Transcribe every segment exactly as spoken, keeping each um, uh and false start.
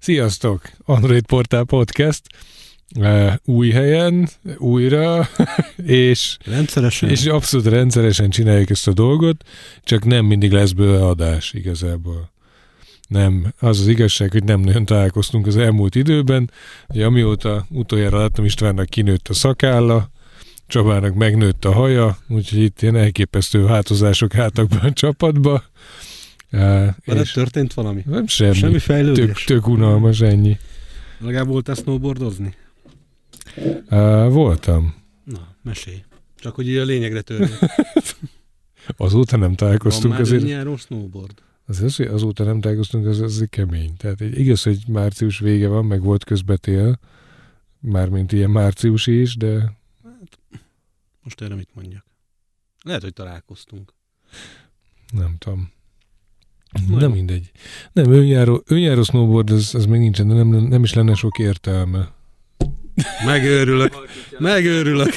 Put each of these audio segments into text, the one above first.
Sziasztok! Android Portál Podcast. Uh, új helyen, újra, és, rendszeresen. és abszolút rendszeresen csináljuk ezt a dolgot, csak nem mindig lesz bőle adás igazából. Nem, az az igazság, hogy nem nagyon találkoztunk az elmúlt időben, hogy amióta utoljára láttam, Istvánnak kinőtt a szakálla, Csabának megnőtt a haja, úgyhogy itt ilyen elképesztő változások álltak be a csapatba. Uh, és történt valami? Nem semmi. Semmi fejlődés? Tök, tök unalmas, ennyi. Legalább voltál snowboardozni? Uh, voltam. Na, mesélj. Csak hogy így a lényegre törjön. Azóta nem találkoztunk. Van már azért. nyáron snowboard? Az, az, hogy azóta nem találkoztunk, az, az kemény. Tehát igaz, hogy március vége van, meg volt közbetél, mármint ilyen márciusi is, de... Hát, most erre mit mondjak? Lehet, hogy találkoztunk. Nem tudom. Majd. Nem mindegy. Nem, önjáró, önjáró snowboard, az, az még nincsen, de nem, nem is lenne sok értelme. Megőrülök. Megőrülök.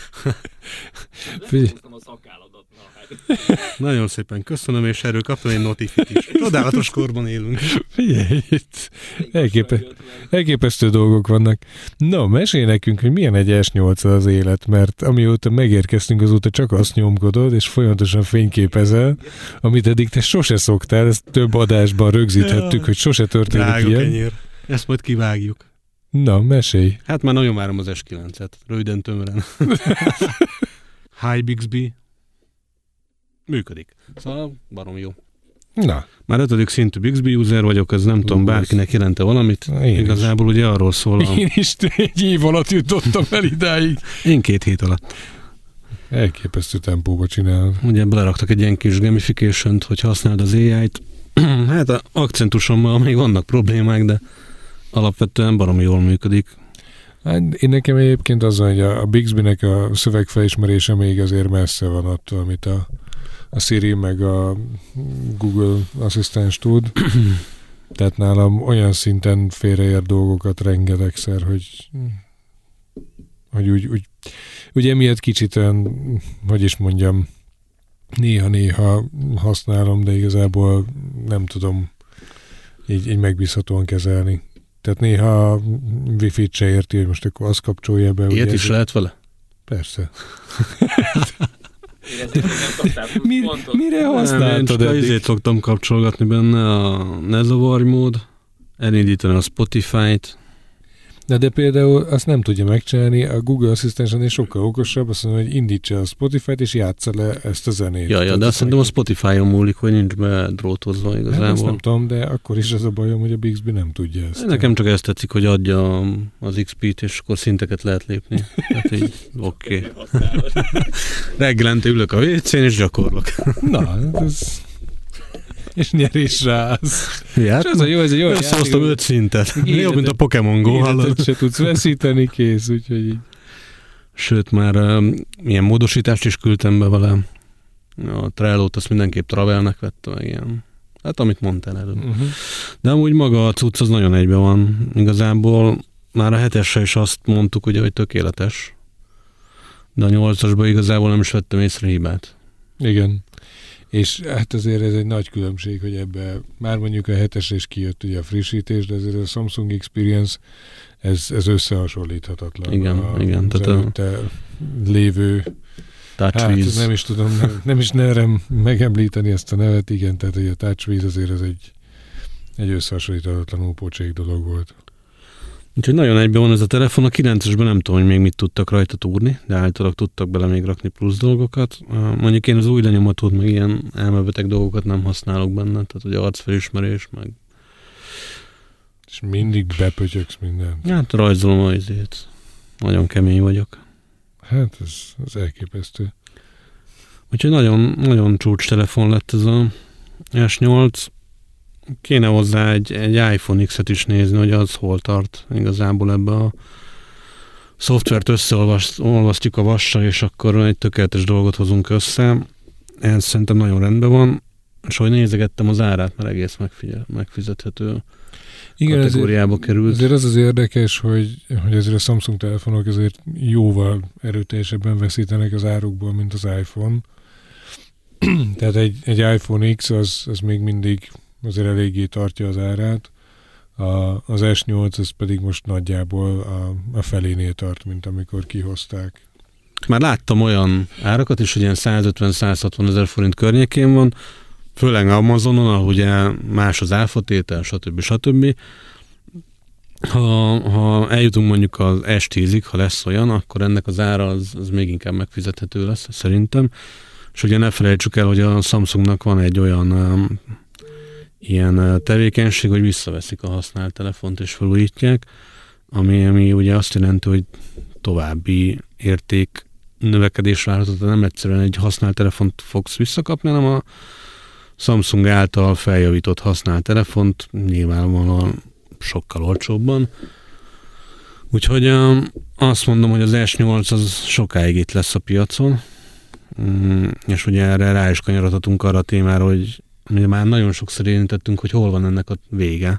Nagyon szépen köszönöm, és erről kaptam egy notifit is. Csodálatos korban élünk. Figyelj, itt elképe, elképesztő dolgok vannak. No, mesélj nekünk, hogy milyen egy es nyolc az élet, mert amióta megérkeztünk, azóta csak azt nyomkodod, és folyamatosan fényképezel, amit eddig te sose szoktál, ezt több adásban rögzíthettük, hogy sose történik Drága ilyen. kenyér. Ezt majd kivágjuk. Na, mesélj. Hát már nagyon várom az es kilencet. Röviden tömören. Hi Bixby. Működik. Szóval barom jó. Na. Már ötödik szintű Bixby user vagyok, ez nem Ú, tudom, bárkinek jelente valamit. Én Igazából is. ugye arról szól. A... Én is egy év alatt jutottam el idáig. Én két hét alatt. Elképesztő tempóba csinálod. Ugye beleraktak egy ilyen kis gamification-t, hogy használd az á í-t. Hát a akcentusommal még vannak problémák, de alapvetően barom jól működik. Hát én nekem egyébként az, hogy a, a Bixby-nek a szövegfelismerése még azért messze van attól, amit a, a Siri meg a Google asszisztens tud. Tehát nálam olyan szinten félreér dolgokat rengetegszer, hogy, hogy úgy, úgy, úgy emiatt kicsit olyan, hogy is mondjam, néha-néha használom, de igazából nem tudom így, így megbízhatóan kezelni. Tehát néha a Wi-Fi-t se érti, hogy most akkor azt kapcsolja be. Ilyet is lehet vele? Persze. Mi, mire használtad eddig? Én csak szoktam kapcsolgatni benne a ne zavarj mód, elindítani a Spotify-t. Na de például azt nem tudja megcsinálni, a Google Asszisztensen sokkal okosabb, azt mondja, hogy indítsa a Spotify-t és játsza le ezt a zenét. Ja, ja, de azt szerintem a Spotify-on múlik, hogy nincs bedrótozva igazából. Nem, azt nem tudom, de akkor is az a bajom, hogy a Bixby nem tudja ezt. Nekem csak ezt tetszik, hogy adja az iksz pét, és akkor szinteket lehet lépni. Hát így, oké. Okay. Reggelente ülök a vécén, és gyakorlok. Na, ez... és nyerés rász. Ja, ez a jó, ez a jó. Összehoztam öt szintet. Jobb, mint a Pokémon Go. Életet se tudsz veszíteni, kész, úgyhogy így. Sőt, már uh, milyen módosítást is küldtem be vele. A Trello-t azt mindenképp Travelnek vette meg ilyen. Hát amit mondtál előbb. Uh-huh. De amúgy maga a cucc az nagyon egyben van. Igazából már a hetesre is azt mondtuk, ugye, hogy tökéletes. De a nyolcasban igazából nem is vettem észre hibát. Igen. És hát azért ez egy nagy különbség, hogy ebbe már mondjuk a hetesre is kijött ugye a frissítés, de azért a Samsung Experience ez, ez összehasonlíthatatlan. Igen, a, igen. Az előtte lévő TouchWiz. Hát nem is tudom, nem, nem is merem megemlíteni ezt a nevet, igen, tehát hogy a TouchWiz azért ez egy, egy összehasonlíthatatlanul pocsék dolog volt. Úgyhogy nagyon egyben van ez a telefon. A kilencesben nem tudom, hogy még mit tudtak rajta túrni, de általában tudtak bele még rakni plusz dolgokat. Mondjuk én az új lenyomatót, meg ilyen elmebeteg dolgokat nem használok benne, tehát hogy arcfelismerés, meg... És mindig bepötyöksz mindent. Hát rajzolom a izét. Nagyon kemény vagyok. Hát ez, ez elképesztő. Úgyhogy nagyon, nagyon csúcs telefon lett ez a es nyolc. Kéne hozzá egy, egy iPhone X-et is nézni, hogy az hol tart igazából ebbe a szoftvert összeolvasztjuk a vassal, és akkor egy tökéletes dolgot hozunk össze. Ez szerintem nagyon rendben van, és hogy nézegettem az árát, mert egész megfigyel, megfizethető igen, kategóriába ezért, került. Ezért az az érdekes, hogy, hogy ezért a Samsung telefonok azért jóval erőteljesebben veszítenek az árukból, mint az iPhone. Tehát egy, egy iPhone X az, az még mindig azért eléggé tartja az árát. A, az es nyolc az pedig most nagyjából a, a felénél tart, mint amikor kihozták. Már láttam olyan árakat is, hogy ilyen százötven-százhatvan ezer forint környékén van, főleg Amazonon, ahol ugye más az áfatétel, stb. stb. Ha, ha eljutunk mondjuk az es tízig, ha lesz olyan, akkor ennek az ára az, az még inkább megfizethető lesz, szerintem. És ugye ne felejtsük el, hogy a Samsungnak van egy olyan um, ilyen tevékenység, hogy visszaveszik a használt telefont és felújítják, ami, ami ugye azt jelenti, hogy további érték növekedés várható, nem egyszerűen egy használt telefont fogsz visszakapni, hanem a Samsung által feljavított használt telefont nyilvánvalóan sokkal olcsóbban. Úgyhogy um, azt mondom, hogy az es nyolc az sokáig itt lesz a piacon, mm, és ugye erre rá is kanyarodhatunk arra a témára, hogy már nagyon sokszor érintettünk, hogy hol van ennek a vége,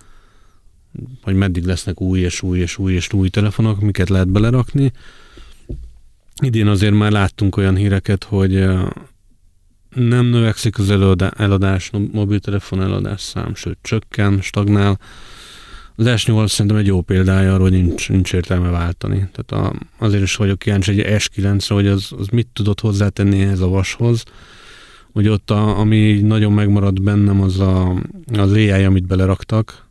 hogy meddig lesznek új és új és új és új telefonok, miket lehet belerakni. Idén azért már láttunk olyan híreket, hogy nem növekszik az eladás, mobiltelefon eladás szám, sőt csökken, stagnál. Az es nyolc szerintem egy jó példája arra, hogy nincs, nincs értelme váltani. Tehát a, azért is vagyok kíváncsi egy es kilencre, hogy az, az mit tudott hozzátenni ehhez a vashoz. Hogy ott, a, ami nagyon megmaradt bennem, az a, az á i, amit beleraktak.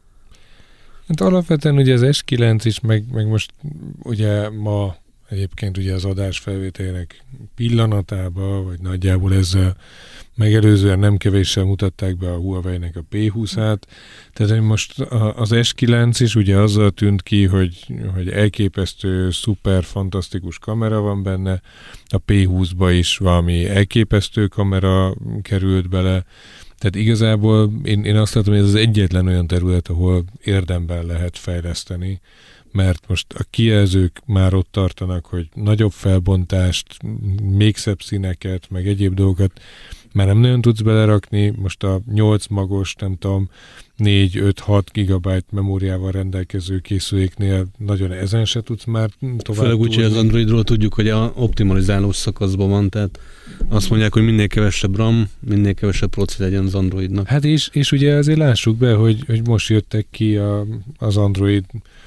Hát alapvetően ugye az es kilenc is, meg, meg most ugye ma egyébként ugye az adás felvételének pillanatában, vagy nagyjából ezzel megelőzően nem kevéssel mutatták be a Huawei-nek a pé húszát. Tehát most az es kilenc is ugye azzal tűnt ki, hogy, hogy elképesztő, szuper, fantasztikus kamera van benne. A pé húszba is valami elképesztő kamera került bele. Tehát igazából én, én azt látom, hogy ez az egyetlen olyan terület, ahol érdemben lehet fejleszteni, mert most a kijelzők már ott tartanak, hogy nagyobb felbontást, még szebb színeket, meg egyéb dolgokat már nem nagyon tudsz belerakni. Most a nyolc magos, nem tudom, négy öt hat gigabyte memóriával rendelkező készüléknél nagyon ezen se tudsz már tovább. Főleg úgy, hogy az Androidról tudjuk, hogy a optimalizálós szakaszban van, tehát azt mondják, hogy minél kevesebb RAM, minél kevesebb proci legyen az Androidnak. Hát és, és ugye azért lássuk be, hogy, hogy most jöttek ki a, az Android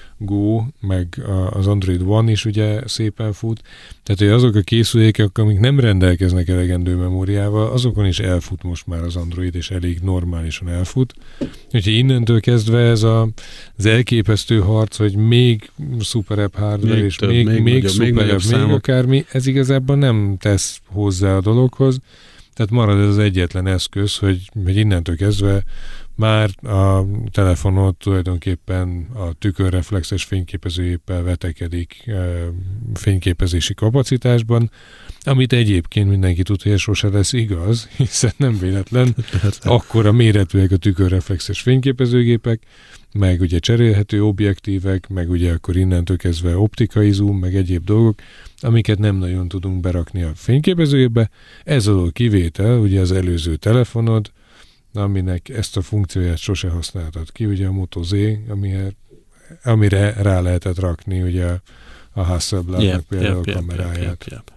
Go, meg az Android One is ugye szépen fut. Tehát, hogy azok a készülékek, amik nem rendelkeznek elegendő memóriával, azokon is elfut most már az Android, és elég normálisan elfut. Úgyhogy innentől kezdve ez a, az elképesztő harc, hogy még szuperebb hardware, még és több, még, még, még szuperebb, még, még akármi, ez igazából nem tesz hozzá a dologhoz. Tehát marad ez az egyetlen eszköz, hogy, hogy innentől kezdve már a telefonod tulajdonképpen a tükörreflexes fényképezőgéppel vetekedik e, fényképezési kapacitásban, amit egyébként mindenki tud, hogy sose lesz igaz, hiszen nem véletlen akkora méretűek a tükörreflexes fényképezőgépek, meg ugye cserélhető objektívek, meg ugye akkor innentől kezdve optikai zoom, meg egyéb dolgok, amiket nem nagyon tudunk berakni a fényképezőgépbe. Ez a kivétel, ugye az előző telefonod, aminek ezt a funkcióját sose használtad ki, ugye a Moto Z, amire, amire rá lehetett rakni ugye a Hasselblad-nak yep, például yep, a kameráját. Yep, yep, yep.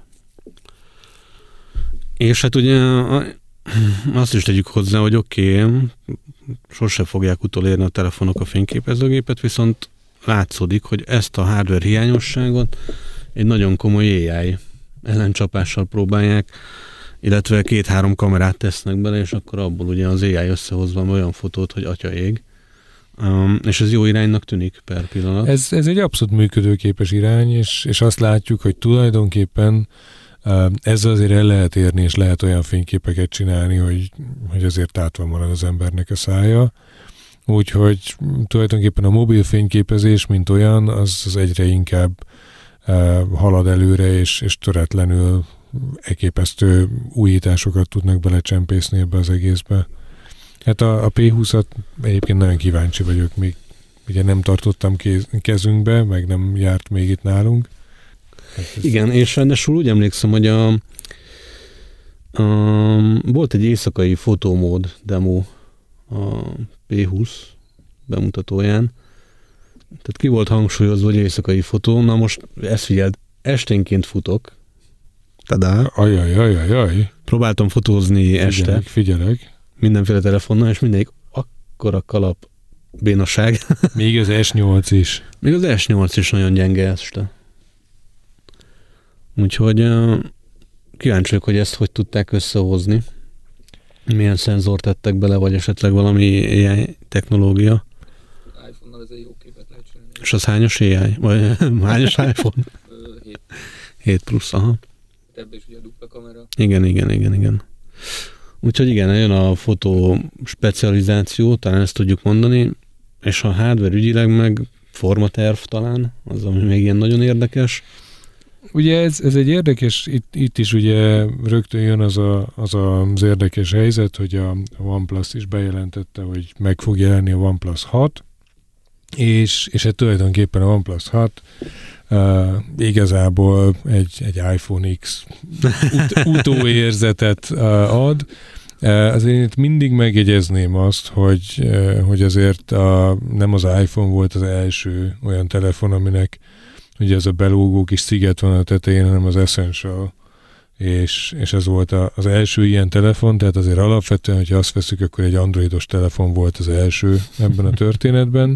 És hát ugye azt is tegyük hozzá, hogy oké, okay, sose fogják utolérni a telefonok a fényképezőgépet, viszont látszódik, hogy ezt a hardware hiányosságot egy nagyon komoly á i ellencsapással próbálják, illetve két-három kamerát tesznek bele, és akkor abból ugye az á i összehozva olyan fotót, hogy atya ég. Um, és ez jó iránynak tűnik per pillanat. Ez, ez egy abszolút működőképes irány, és, és azt látjuk, hogy tulajdonképpen uh, ezzel azért el lehet érni, és lehet olyan fényképeket csinálni, hogy, hogy azért tátva marad az embernek a szája. Úgyhogy tulajdonképpen a mobil fényképezés, mint olyan, az, az egyre inkább uh, halad előre, és, és töretlenül elképesztő újításokat tudnak belecsempészni ebbe az egészbe. Hát a, a pé húszat egyébként nagyon kíváncsi vagyok, még ugye nem tartottam kéz, kezünkbe, meg nem járt még itt nálunk. Hát igen, és ráadásul úgy emlékszem, hogy a, a, volt egy éjszakai fotómód demo a pé húsz bemutatóján, tehát ki volt hangsúlyozva, hogy éjszakai fotó, na most ezt figyeld, esténként futok, tadá. Ajaj, ajaj, ajaj. Próbáltam fotózni figyelek, este. Figyelek. Mindenféle telefonnal, és mindegyik akkora kalap bénaság. Még az es nyolc is. Még az es nyolc is nagyon gyenge este. Úgyhogy uh, kíváncsi vagyok, hogy ezt hogy tudták összehozni. Milyen szenzort tettek bele, vagy esetleg valami á i technológia. iPhone-nal ez egy jó képet lehet csinálni. És az hányos á i? Vagy hányos iPhone? hét. hét plusz, aha. Ebben is ugye a dupla kamera. Igen, igen, igen, igen. Úgyhogy igen, jön a fotó specializáció, talán ezt tudjuk mondani, és a hardware ügyileg meg formaterv talán, az, ami még ilyen nagyon érdekes. Ugye ez, ez egy érdekes, itt, itt is ugye rögtön jön az, a, az az érdekes helyzet, hogy a OnePlus is bejelentette, hogy meg fog jelenni a OnePlus hat, és, és hát tulajdonképpen a OnePlus hat uh, igazából egy, egy iPhone X ut, utóérzetet uh, ad. Uh, azért én itt mindig megjegyezném azt, hogy, uh, hogy azért a, nem az iPhone volt az első olyan telefon, aminek ugye ez a belógó kis sziget van a tetején, hanem az Essential, és, és ez volt a, az első ilyen telefon, tehát azért alapvetően, hogyha azt veszük, akkor egy androidos telefon volt az első ebben a történetben.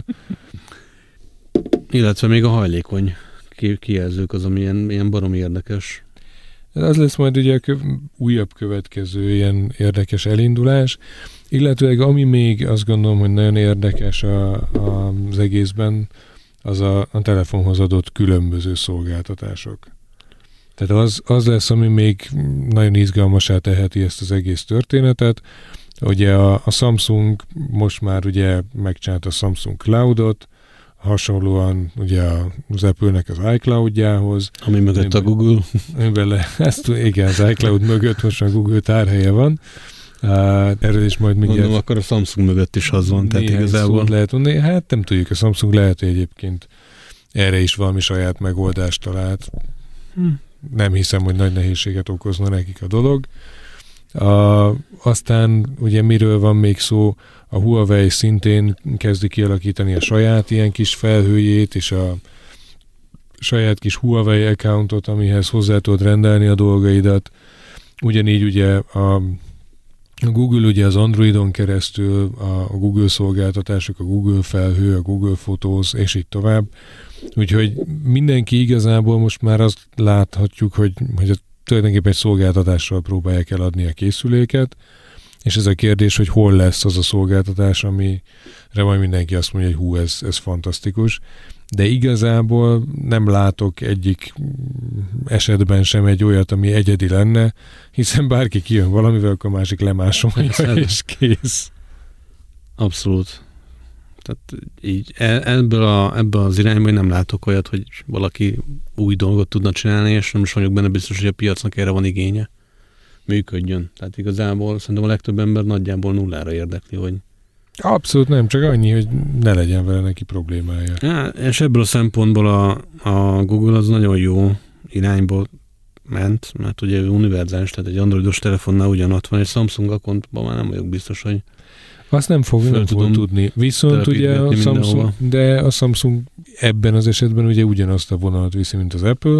Illetve még a hajlékony kijelzők az, ami ilyen, ilyen baromi érdekes. Az lesz majd ugye a köv, újabb következő ilyen érdekes elindulás, illetve ami még azt gondolom, hogy nagyon érdekes a, a, az egészben, az a, a telefonhoz adott különböző szolgáltatások. Tehát az, az lesz, ami még nagyon izgalmassá teheti ezt az egész történetet. Ugye a, a Samsung most már ugye megcsinálta a Samsung Cloudot, hasonlóan ugye az Apple-nek az iCloud-jához. Ami mögött amiben, a Google. Amiben le, ezt, igen, az iCloud mögött most a Google tárhelye van. Uh, erről is majd mindjárt... Mondom, akkor a Samsung mögött is az van, tehát igazából... lehet mondani. Hát nem tudjuk, a Samsung lehet, hogy egyébként erre is valami saját megoldást talált. Hm. Nem hiszem, hogy nagy nehézséget okozna nekik a dolog. Uh, aztán ugye miről van még szó, a Huawei szintén kezdi kialakítani a saját ilyen kis felhőjét, és a saját kis Huawei accountot, amihez hozzá tudod rendelni a dolgaidat. Ugyanígy ugye a A Google ugye az Androidon keresztül, a Google szolgáltatások, a Google felhő, a Google Photos, és így tovább. Úgyhogy mindenki igazából most már azt láthatjuk, hogy, hogy tulajdonképpen egy szolgáltatással próbálják eladni a készüléket, és ez a kérdés, hogy hol lesz az a szolgáltatás, amire majd mindenki azt mondja, hogy hú, ez, ez fantasztikus. De igazából nem látok egyik esetben sem egy olyat, ami egyedi lenne, hiszen bárki kijön valamivel, akkor a másik lemásolja, és kész. Abszolút. Tehát így ebből, a, ebből az irányban nem látok olyat, hogy valaki új dolgot tudna csinálni, és nem is vagyok benne biztos, hogy a piacnak erre van igénye. Működjön. Tehát igazából szerintem a legtöbb ember nagyjából nullára érdekli, hogy abszolút nem, csak annyi, hogy ne legyen vele neki problémája. Ja, és ebből a szempontból a, a Google az nagyon jó irányból ment, mert ugye univerzális, tehát egy androidos telefonnál ugyanott van, egy Samsung accountban már nem vagyok biztos, hogy azt nem fog, nem fog tudni. Viszont ugye a Samsung, de a Samsung ebben az esetben ugye ugyanazt a vonalat viszi, mint az Apple,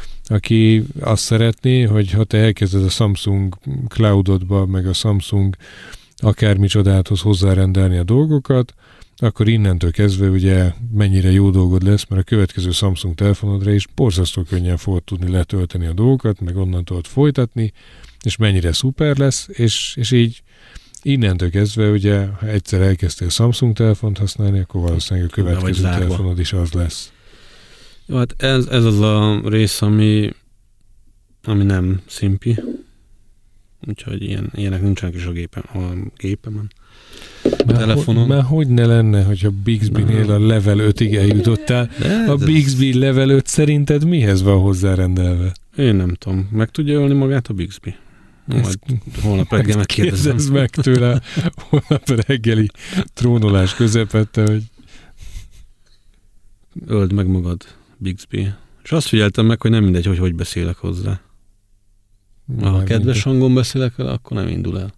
aki azt szeretné, hogy ha te elkezded a Samsung Cloudodba, meg a Samsung akármicsodáthoz hozzárendelni a dolgokat, akkor innentől kezdve ugye mennyire jó dolgod lesz, mert a következő Samsung telefonodra is borzasztó könnyen fogod tudni letölteni a dolgokat, meg onnan tudod folytatni, és mennyire szuper lesz, és, és így innentől kezdve ugye, ha egyszer elkezdtél Samsung telefont használni, akkor valószínűleg a következő telefonod is az lesz. Jó, hát ez, ez az a rész, ami, ami nem szimpi. Úgyhogy ilyen, ilyenek nincsenek is a gépen, a gépemen. A telefonon. Már hogy ne lenne, hogyha Bixby-nél a level ötig eljutottál. A Bixby level öt szerinted mihez van hozzárendelve? Én nem tudom. Meg tudja ölni magát a Bixby? Majd holnap reggel megkérdezem. Kérdezz meg tőle holnap reggeli trónolás közepette, hogy öld meg magad, Bixby. És azt figyeltem meg, hogy nem mindegy, hogy hogy beszélek hozzá. Ha kedves hangon beszélek vele, akkor nem indul el.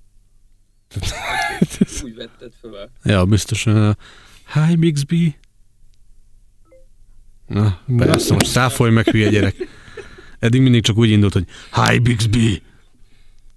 Úgy vetted fel. Ja, biztosan. Hi, Bixby. Na, persze, most száfolj meg, hülye gyerek. Eddig mindig csak úgy indult, hogy Hi, Bixby.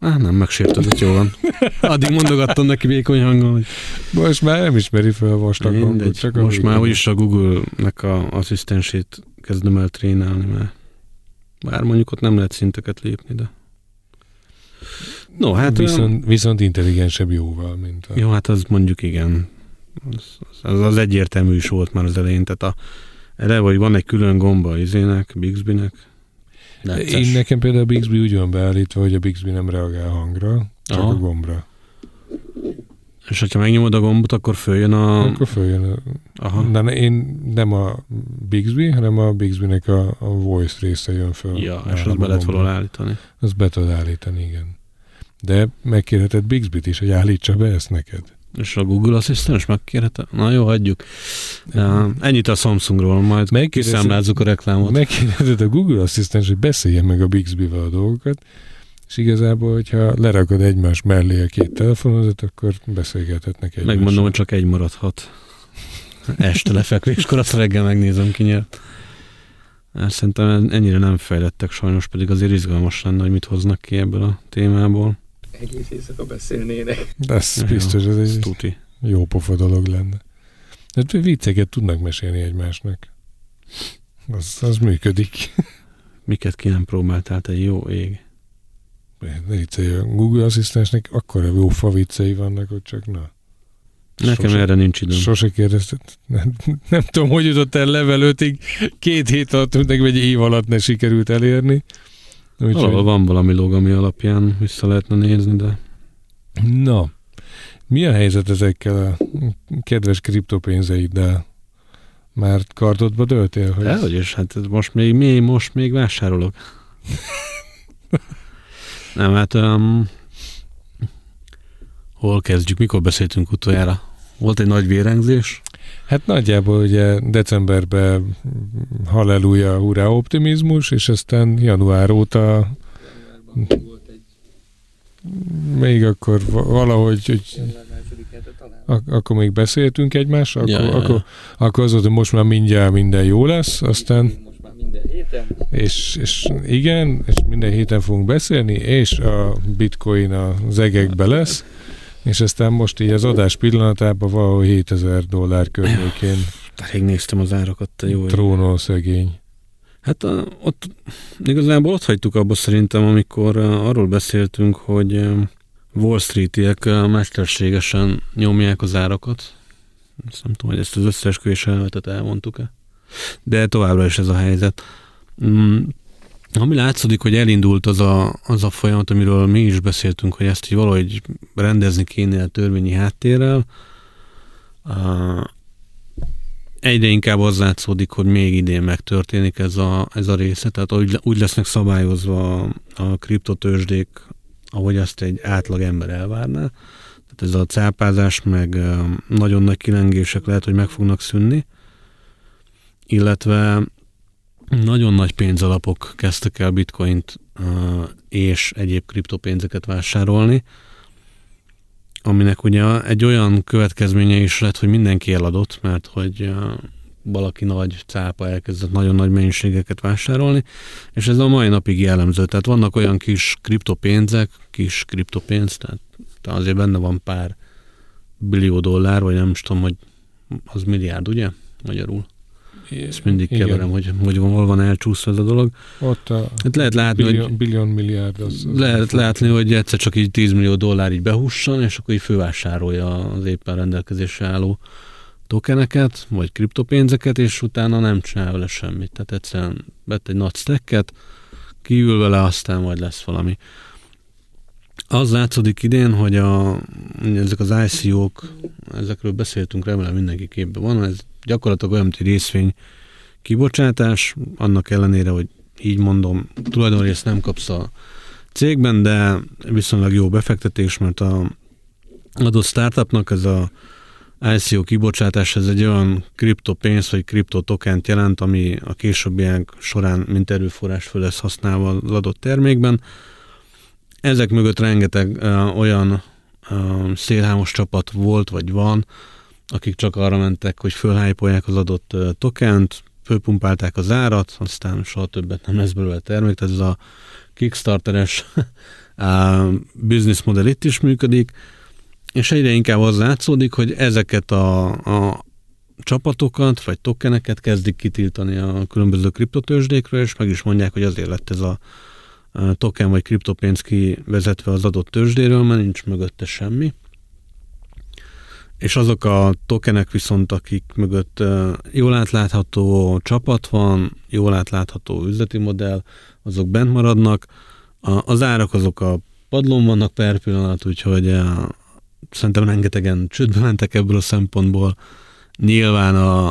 Á, nem, megsértődött, jó van. Addig mondogattam neki vékony hangon, hogy... Most már nem ismeri fel a vastag hangot. Csak most már úgyis a Google-nek a asszisztensét kezdem el trénálni, mert bár mondjuk ott nem lehet szinteket lépni, de... No, hát... Viszont, viszont intelligensebb jóval, mint a... Jó, hát az mondjuk igen. Az, az, az egyértelmű is volt már az elején, tehát a, erre, hogy van egy külön gomba az izének, Bixby-nek. Necces. Én nekem például a Bixby úgy van beállítva, hogy a Bixby nem reagál hangra, csak Aha. a gombra. És hogyha megnyomod a gombot, akkor följön a... Akkor följön a... Aha. De én nem a Bixby, hanem a Bixby-nek a, a voice része jön föl. Ja, és azt be lehet valahol állítani. Azt be tudod állítani, igen. De megkérheted Bixby-t is, hogy állítsa be ezt neked. És a Google Asszisztens megkérhette? Na jó, hagyjuk. Uh, ennyit a Samsungról, majd kiszámlázzuk a reklámot. Megkérheted a Google Asszisztens, hogy beszéljen meg a Bixby-vel a dolgokat, és igazából, hogyha lerakod egymás mellé a két telefonodat, akkor beszélgethetnek egymással. Megmondom, hogy csak egy maradhat. Este lefekvéskor, azt reggel megnézem, ki nyert. Szerintem ennyire nem fejlettek sajnos, pedig azért izgalmas lenne, hogy mit hoznak ki ebből a témából. Egész éjszaka beszélnének. De ez biztos, ez egy tuti. Jó pofa dolog lenne. De vicceket tudnak mesélni egymásnak. Az, az működik. Miket ki nem próbáltál, te jó ég? Ne viccelj, a Google Asszisztensnek akkora jó fa viccei vannak, hogy csak na. Nekem sose, erre nincs időm. Sose kérdezted. Nem, nem tudom, hogy jutott el level ötig. Két hét alatt, nekem egy év alatt ne sikerült elérni. Úgy Valahol hogy... van valami log, ami alapján vissza lehetne nézni, de... Na, mi a helyzet ezekkel a kedves kriptopénzeiddel? Már kardodba döltél? Hogy... Dehogy is, hát most még, még, most még vásárolok. Nem, hát... Um, hol kezdjük? Mikor beszéltünk utoljára? Volt egy nagy vérengzés? Hát nagyjából ugye decemberben halleluja, hurrá, optimizmus, és aztán január óta volt egy... még akkor valahogy, hogy ak- akkor még beszéltünk egymással, akkor, ja, akkor, akkor az volt, hogy most már mindjárt minden jó lesz, aztán most már minden héten. És, és igen, és minden héten fogunk beszélni, és a bitcoin az egekbe lesz, és aztán most így az adás pillanatában valahol hétezer dollár környékén rég néztem az árakat, te jó. Trónol szegény. Hát a, ott igazából ott hagytuk abba szerintem, amikor uh, arról beszéltünk, hogy uh, Wall Street-iek uh, mesterségesen nyomják az árakat. Azt nem tudom, hogy ezt az összeesküvés elméletet elmondtuk-e. De továbbra is ez a helyzet. Mm, ami látszódik, hogy elindult az a, az a folyamat, amiről mi is beszéltünk, hogy ezt így valahogy rendezni kéne a törvényi háttérrel. Uh, egyre inkább az látszódik, hogy még idén megtörténik ez a, ez a része, tehát úgy, úgy lesznek szabályozva a, a kriptotőzsdék, ahogy azt egy átlag ember elvárná. Tehát ez a cápázás, meg uh, nagyon nagy kilengések lehet, hogy meg fognak szűnni, illetve nagyon nagy pénzalapok kezdtek el bitcoint uh, és egyéb kriptopénzeket vásárolni, aminek ugye egy olyan következménye is lett, hogy mindenki eladott, mert hogy uh, valaki nagy cápa elkezdett nagyon nagy mennyiségeket vásárolni, és ez a mai napig jellemző. Tehát vannak olyan kis kriptopénzek, kis kriptopénz, tehát azért benne van pár billió dollár, vagy nem is tudom, hogy az milliárd, ugye? Magyarul. Ezt mindig keverem, hogy, hogy hol van elcsúszva ez a dolog. Ott a hát lehet látni, billion, hogy, billion milliárd. Az, az lehet látni, hogy egyszer csak így tíz millió dollár így behusson, és akkor így fővásárolja az éppen rendelkezésre álló tokeneket, vagy kriptopénzeket, és utána nem csinál vele semmit. Tehát egyszerűen vett egy nagy stacket, kiül vele, aztán majd lesz valami. Az látszódik idén, hogy a, ezek az I C O-k, ezekről beszéltünk, remélem mindenki képben van, ez gyakorlatilag olyan, mint egy részvény kibocsátás, annak ellenére, hogy így mondom, tulajdonrészt nem kapsz a cégben, de viszonylag jó befektetés, mert a adott startupnak ez a I C O kibocsátás, ez egy olyan kriptopénz, vagy kriptotokent jelent, ami a későbbiek során mint erőforrás föl lesz használva az adott termékben. Ezek mögött rengeteg uh, olyan uh, szélhámos csapat volt, vagy van, akik csak arra mentek, hogy fölhájpolják az adott uh, tokent, fölpumpálták az árat, aztán soha többet nem lesz belőle termék, tehát ez a Kickstarteres business modell itt is működik, és egyre inkább az látszódik, hogy ezeket a, a csapatokat, vagy tokeneket kezdik kitiltani a különböző kriptotőzsdékről, és meg is mondják, hogy azért lett ez a token vagy kriptopénz kivezetve az adott tőzsdéről, mert nincs mögötte semmi. És azok a tokenek viszont, akik mögött jól átlátható csapat van, jól átlátható üzleti modell, azok bent maradnak. Az árak azok a padlón vannak per pillanat, úgyhogy szerintem rengetegen csődbe mentek ebből a szempontból. Nyilván a,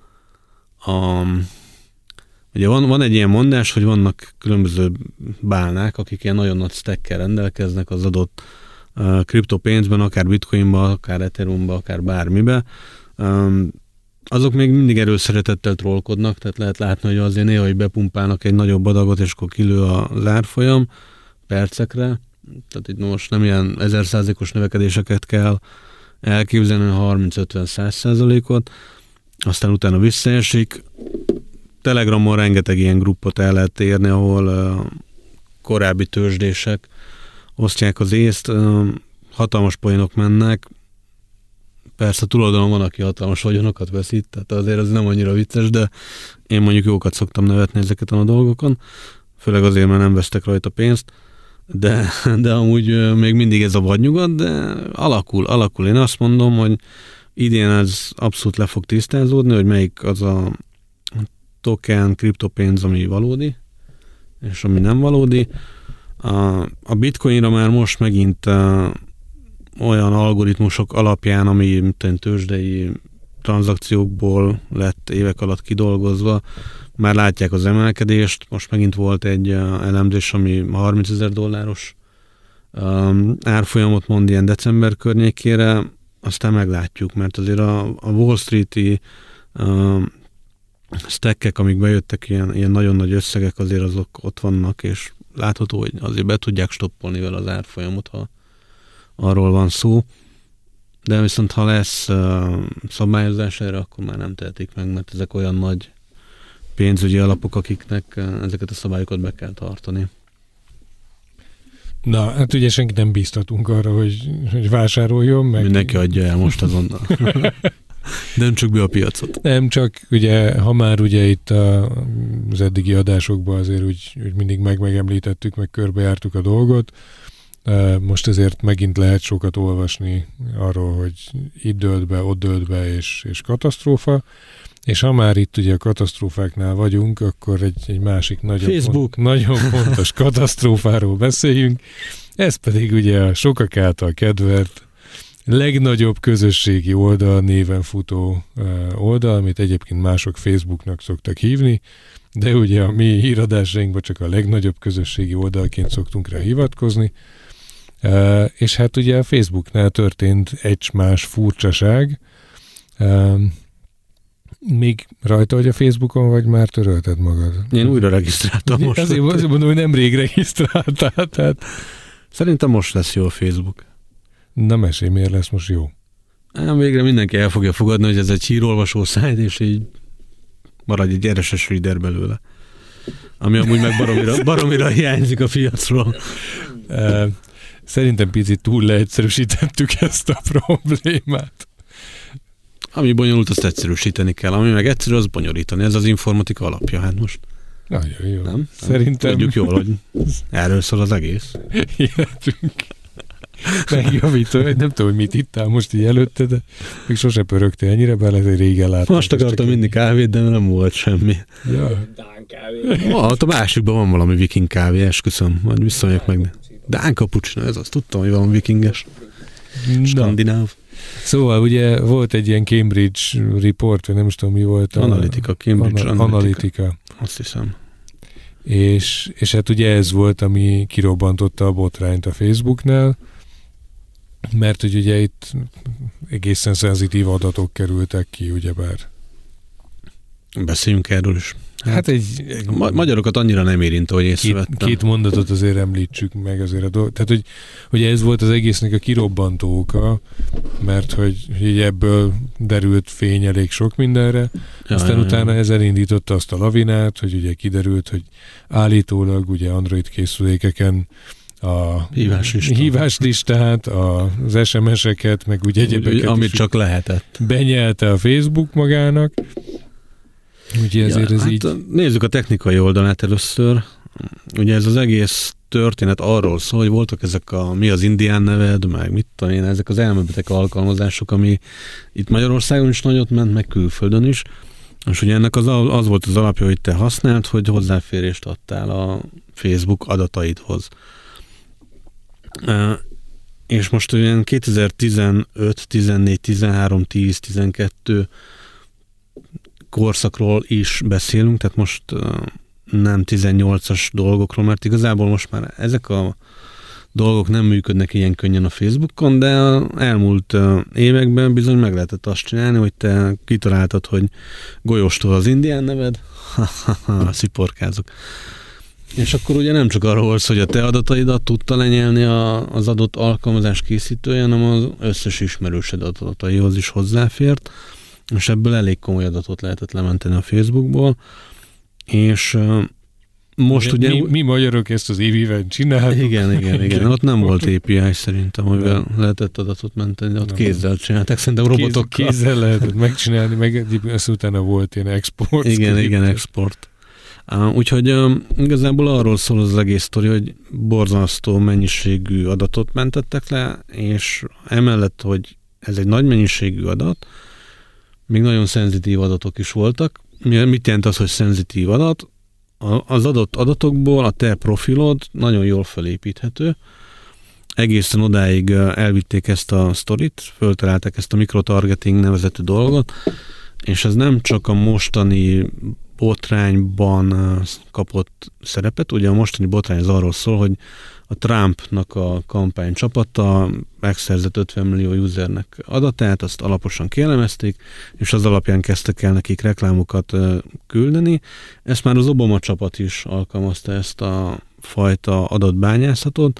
a ugye van, van egy ilyen mondás, hogy vannak különböző bálnák, akik ilyen nagyon nagy stackkel rendelkeznek az adott uh, kriptopénzben, akár bitcoinba, akár ethereumba, akár bármibe. Um, azok még mindig erőszeretettel trollkodnak, tehát lehet látni, hogy azért néha, hogy bepumpálnak egy nagyobb adagot, és akkor kilő az árfolyam percekre. Tehát itt most nem ilyen ezer százalékos növekedéseket kell elképzelni, harminc-ötven-száz százalékot, aztán utána visszaesik. Telegramon rengeteg ilyen grupot el lehet érni, ahol uh, korábbi tőzsdések osztják az észt, uh, hatalmas poénok mennek. Persze túloldalon van, aki hatalmas vagyonokat veszít, tehát azért ez nem annyira vicces, de én mondjuk jókat szoktam nevetni ezeket a dolgokon, főleg azért, mert nem vesztek rajta pénzt, de, de amúgy uh, még mindig ez a vadnyugat, de alakul, alakul. Én azt mondom, hogy idén ez abszolút le fog tisztázódni, hogy melyik az a token, kriptopénz, ami valódi, és ami nem valódi. A, a bitcoinra már most megint uh, olyan algoritmusok alapján, ami mint tőzsdei tranzakciókból lett évek alatt kidolgozva, már látják az emelkedést. Most megint volt egy uh, elemzés, ami harmincezer dolláros um, árfolyamot mond ilyen december környékére, aztán meglátjuk, mert azért a, a Wall Street-i uh, stackek, amik bejöttek, ilyen, ilyen nagyon nagy összegek, azért azok ott vannak, és látható, hogy azért be tudják stoppolni vele az árfolyamot, ha arról van szó. De viszont ha lesz uh, szabályozás erre, akkor már nem tehetik meg, mert ezek olyan nagy pénzügyi alapok, akiknek uh, ezeket a szabályokat be kell tartani. Na, hát ugye senkit nem bíztatunk arra, hogy, hogy vásároljon meg. Mindenki adja el most azonnal. Nem csak be a piacot. Nem, csak ugye, ha már ugye itt a, az eddigi adásokban azért úgy, úgy mindig meg megemlítettük, meg körbejártuk a dolgot. Most ezért megint lehet sokat olvasni arról, hogy itt dőlt be, ott dőlt be, és, és katasztrófa. És ha már itt ugye a katasztrófáknál vagyunk, akkor egy, egy másik nagyon, font, nagyon fontos katasztrófáról beszéljünk. Ez pedig ugye a sokak által kedvelt legnagyobb közösségi oldal, néven futó oldal, amit egyébként mások Facebooknak szoktak hívni, de ugye a mi híradásainkban csak a legnagyobb közösségi oldalként szoktunk rá hivatkozni. És hát ugye a Facebooknál történt egy más furcsaság. Még rajta, hogy a Facebookon vagy már törölted magad? Én újra regisztráltam most. Azért, azért mondom, hogy nemrég regisztráltál. Tehát... Szerintem most lesz jó a Facebook. Na mesélj, miért lesz most jó? Hát végre mindenki el fogja fogadni, hogy ez egy hírolvasó szájt, és így maradj egy er es es reader belőle. Ami amúgy meg baromira, baromira hiányzik a piacról. Szerintem picit túl leegyszerűsítettük ezt a problémát. Ami bonyolult, azt egyszerűsíteni kell. Ami meg egyszerű, az bonyolítani. Ez az informatika alapja, hát most. Nagyon jó. Nem? Szerintem... Tudjuk jól, hogy erről szól az egész. Hihetünk. Megjavító, hogy nem tudom, hogy mit ittál most így előtte, de még sose pörögtél ennyire bele, hogy régen láttam. Most akartam mindig kávét, de nem volt semmi. Ja. Dán kávé. Ah, a másikban van valami viking kávé, esküszöm. Majd visszamegyek meg. Dán kapucsina, ez azt tudtam, hogy van vikinges. Skandináv. Szóval ugye volt egy ilyen Cambridge report, vagy nem is tudom mi volt. Analitika, Cambridge Ana- Analitika. Azt hiszem. És, és hát ugye ez volt, ami kirobbantotta a botrányt a Facebooknál, mert hogy ugye itt egészen szenzitív adatok kerültek ki, ugyebár. Beszéljünk erről is. Hát, hát egy... Ma- magyarokat annyira nem érint, hogy észrevettem. Két, két mondatot azért említsük meg azért a dolgot. Tehát, hogy, hogy ez volt az egésznek a kirobbantó oka, mert hogy így ebből derült fény elég sok mindenre. Ja, Aztán ja, utána ja. ez elindította azt a lavinát, hogy ugye kiderült, hogy állítólag ugye Android készülékeken a híváslistát, híváslistát az es em es-eket, meg úgy egyébeket amit csak lehetett. Benyelte a Facebook magának. Ugye ezért ja, ez hát így... Nézzük a technikai oldalát először. Ugye ez az egész történet arról szól, hogy voltak ezek a mi az indián neved, meg mit tudom én, ezek az elmebeteg alkalmazások, ami itt Magyarországon is nagyot ment, meg külföldön is. És ugye ennek az, az volt az alapja, hogy te használt, hogy hozzáférést adtál a Facebook adataidhoz. És most olyan kétezer-tizenöt, tizennégy, tizenhárom, tíz, tizenkettő korszakról is beszélünk, tehát most nem tizennyolcas dolgokról, mert igazából most már ezek a dolgok nem működnek ilyen könnyen a Facebookon, de elmúlt években bizony meg lehetett azt csinálni, hogy te kitaláltad, hogy golyóstól az indián neved, ha-ha-ha, sziporkázok. És akkor ugye nem csak arról volt, hogy a te adataidat tudta lenyelni a, az adott alkalmazás készítője, hanem az összes ismerősed adataihoz is hozzáfért, és ebből elég komoly adatot lehetett lementeni a Facebookból, és uh, most ugye... ugye... Mi, mi magyarok ezt az éviben csináltuk. Igen, igen, igen. Ott nem volt á pé i szerintem, amivel nem. lehetett adatot menteni, de ott nem. kézzel csinálták, szerintem robotokkal. Kéz, kézzel lehetett megcsinálni, meg ezt utána volt ilyen export. Igen, igen, export. Uh, úgyhogy uh, igazából arról szól az egész sztori, hogy borzasztó mennyiségű adatot mentettek le, és emellett, hogy ez egy nagy mennyiségű adat, még nagyon szenzitív adatok is voltak. Mit jelent az, hogy szenzitív adat? Az adott adatokból a te profilod nagyon jól felépíthető. Egészen odáig elvitték ezt a sztorit, föltalálták ezt a mikrotargeting nevezetű dolgot, és ez nem csak a mostani botrányban kapott szerepet. Ugye a mostani botrány az arról szól, hogy a Trumpnak a kampánycsapata megszerzett ötven millió usernek adatát, azt alaposan kielemezték, és az alapján kezdtek el nekik reklámokat küldeni. Ezt már az Obama csapat is alkalmazta, ezt a fajta adatbányászatot.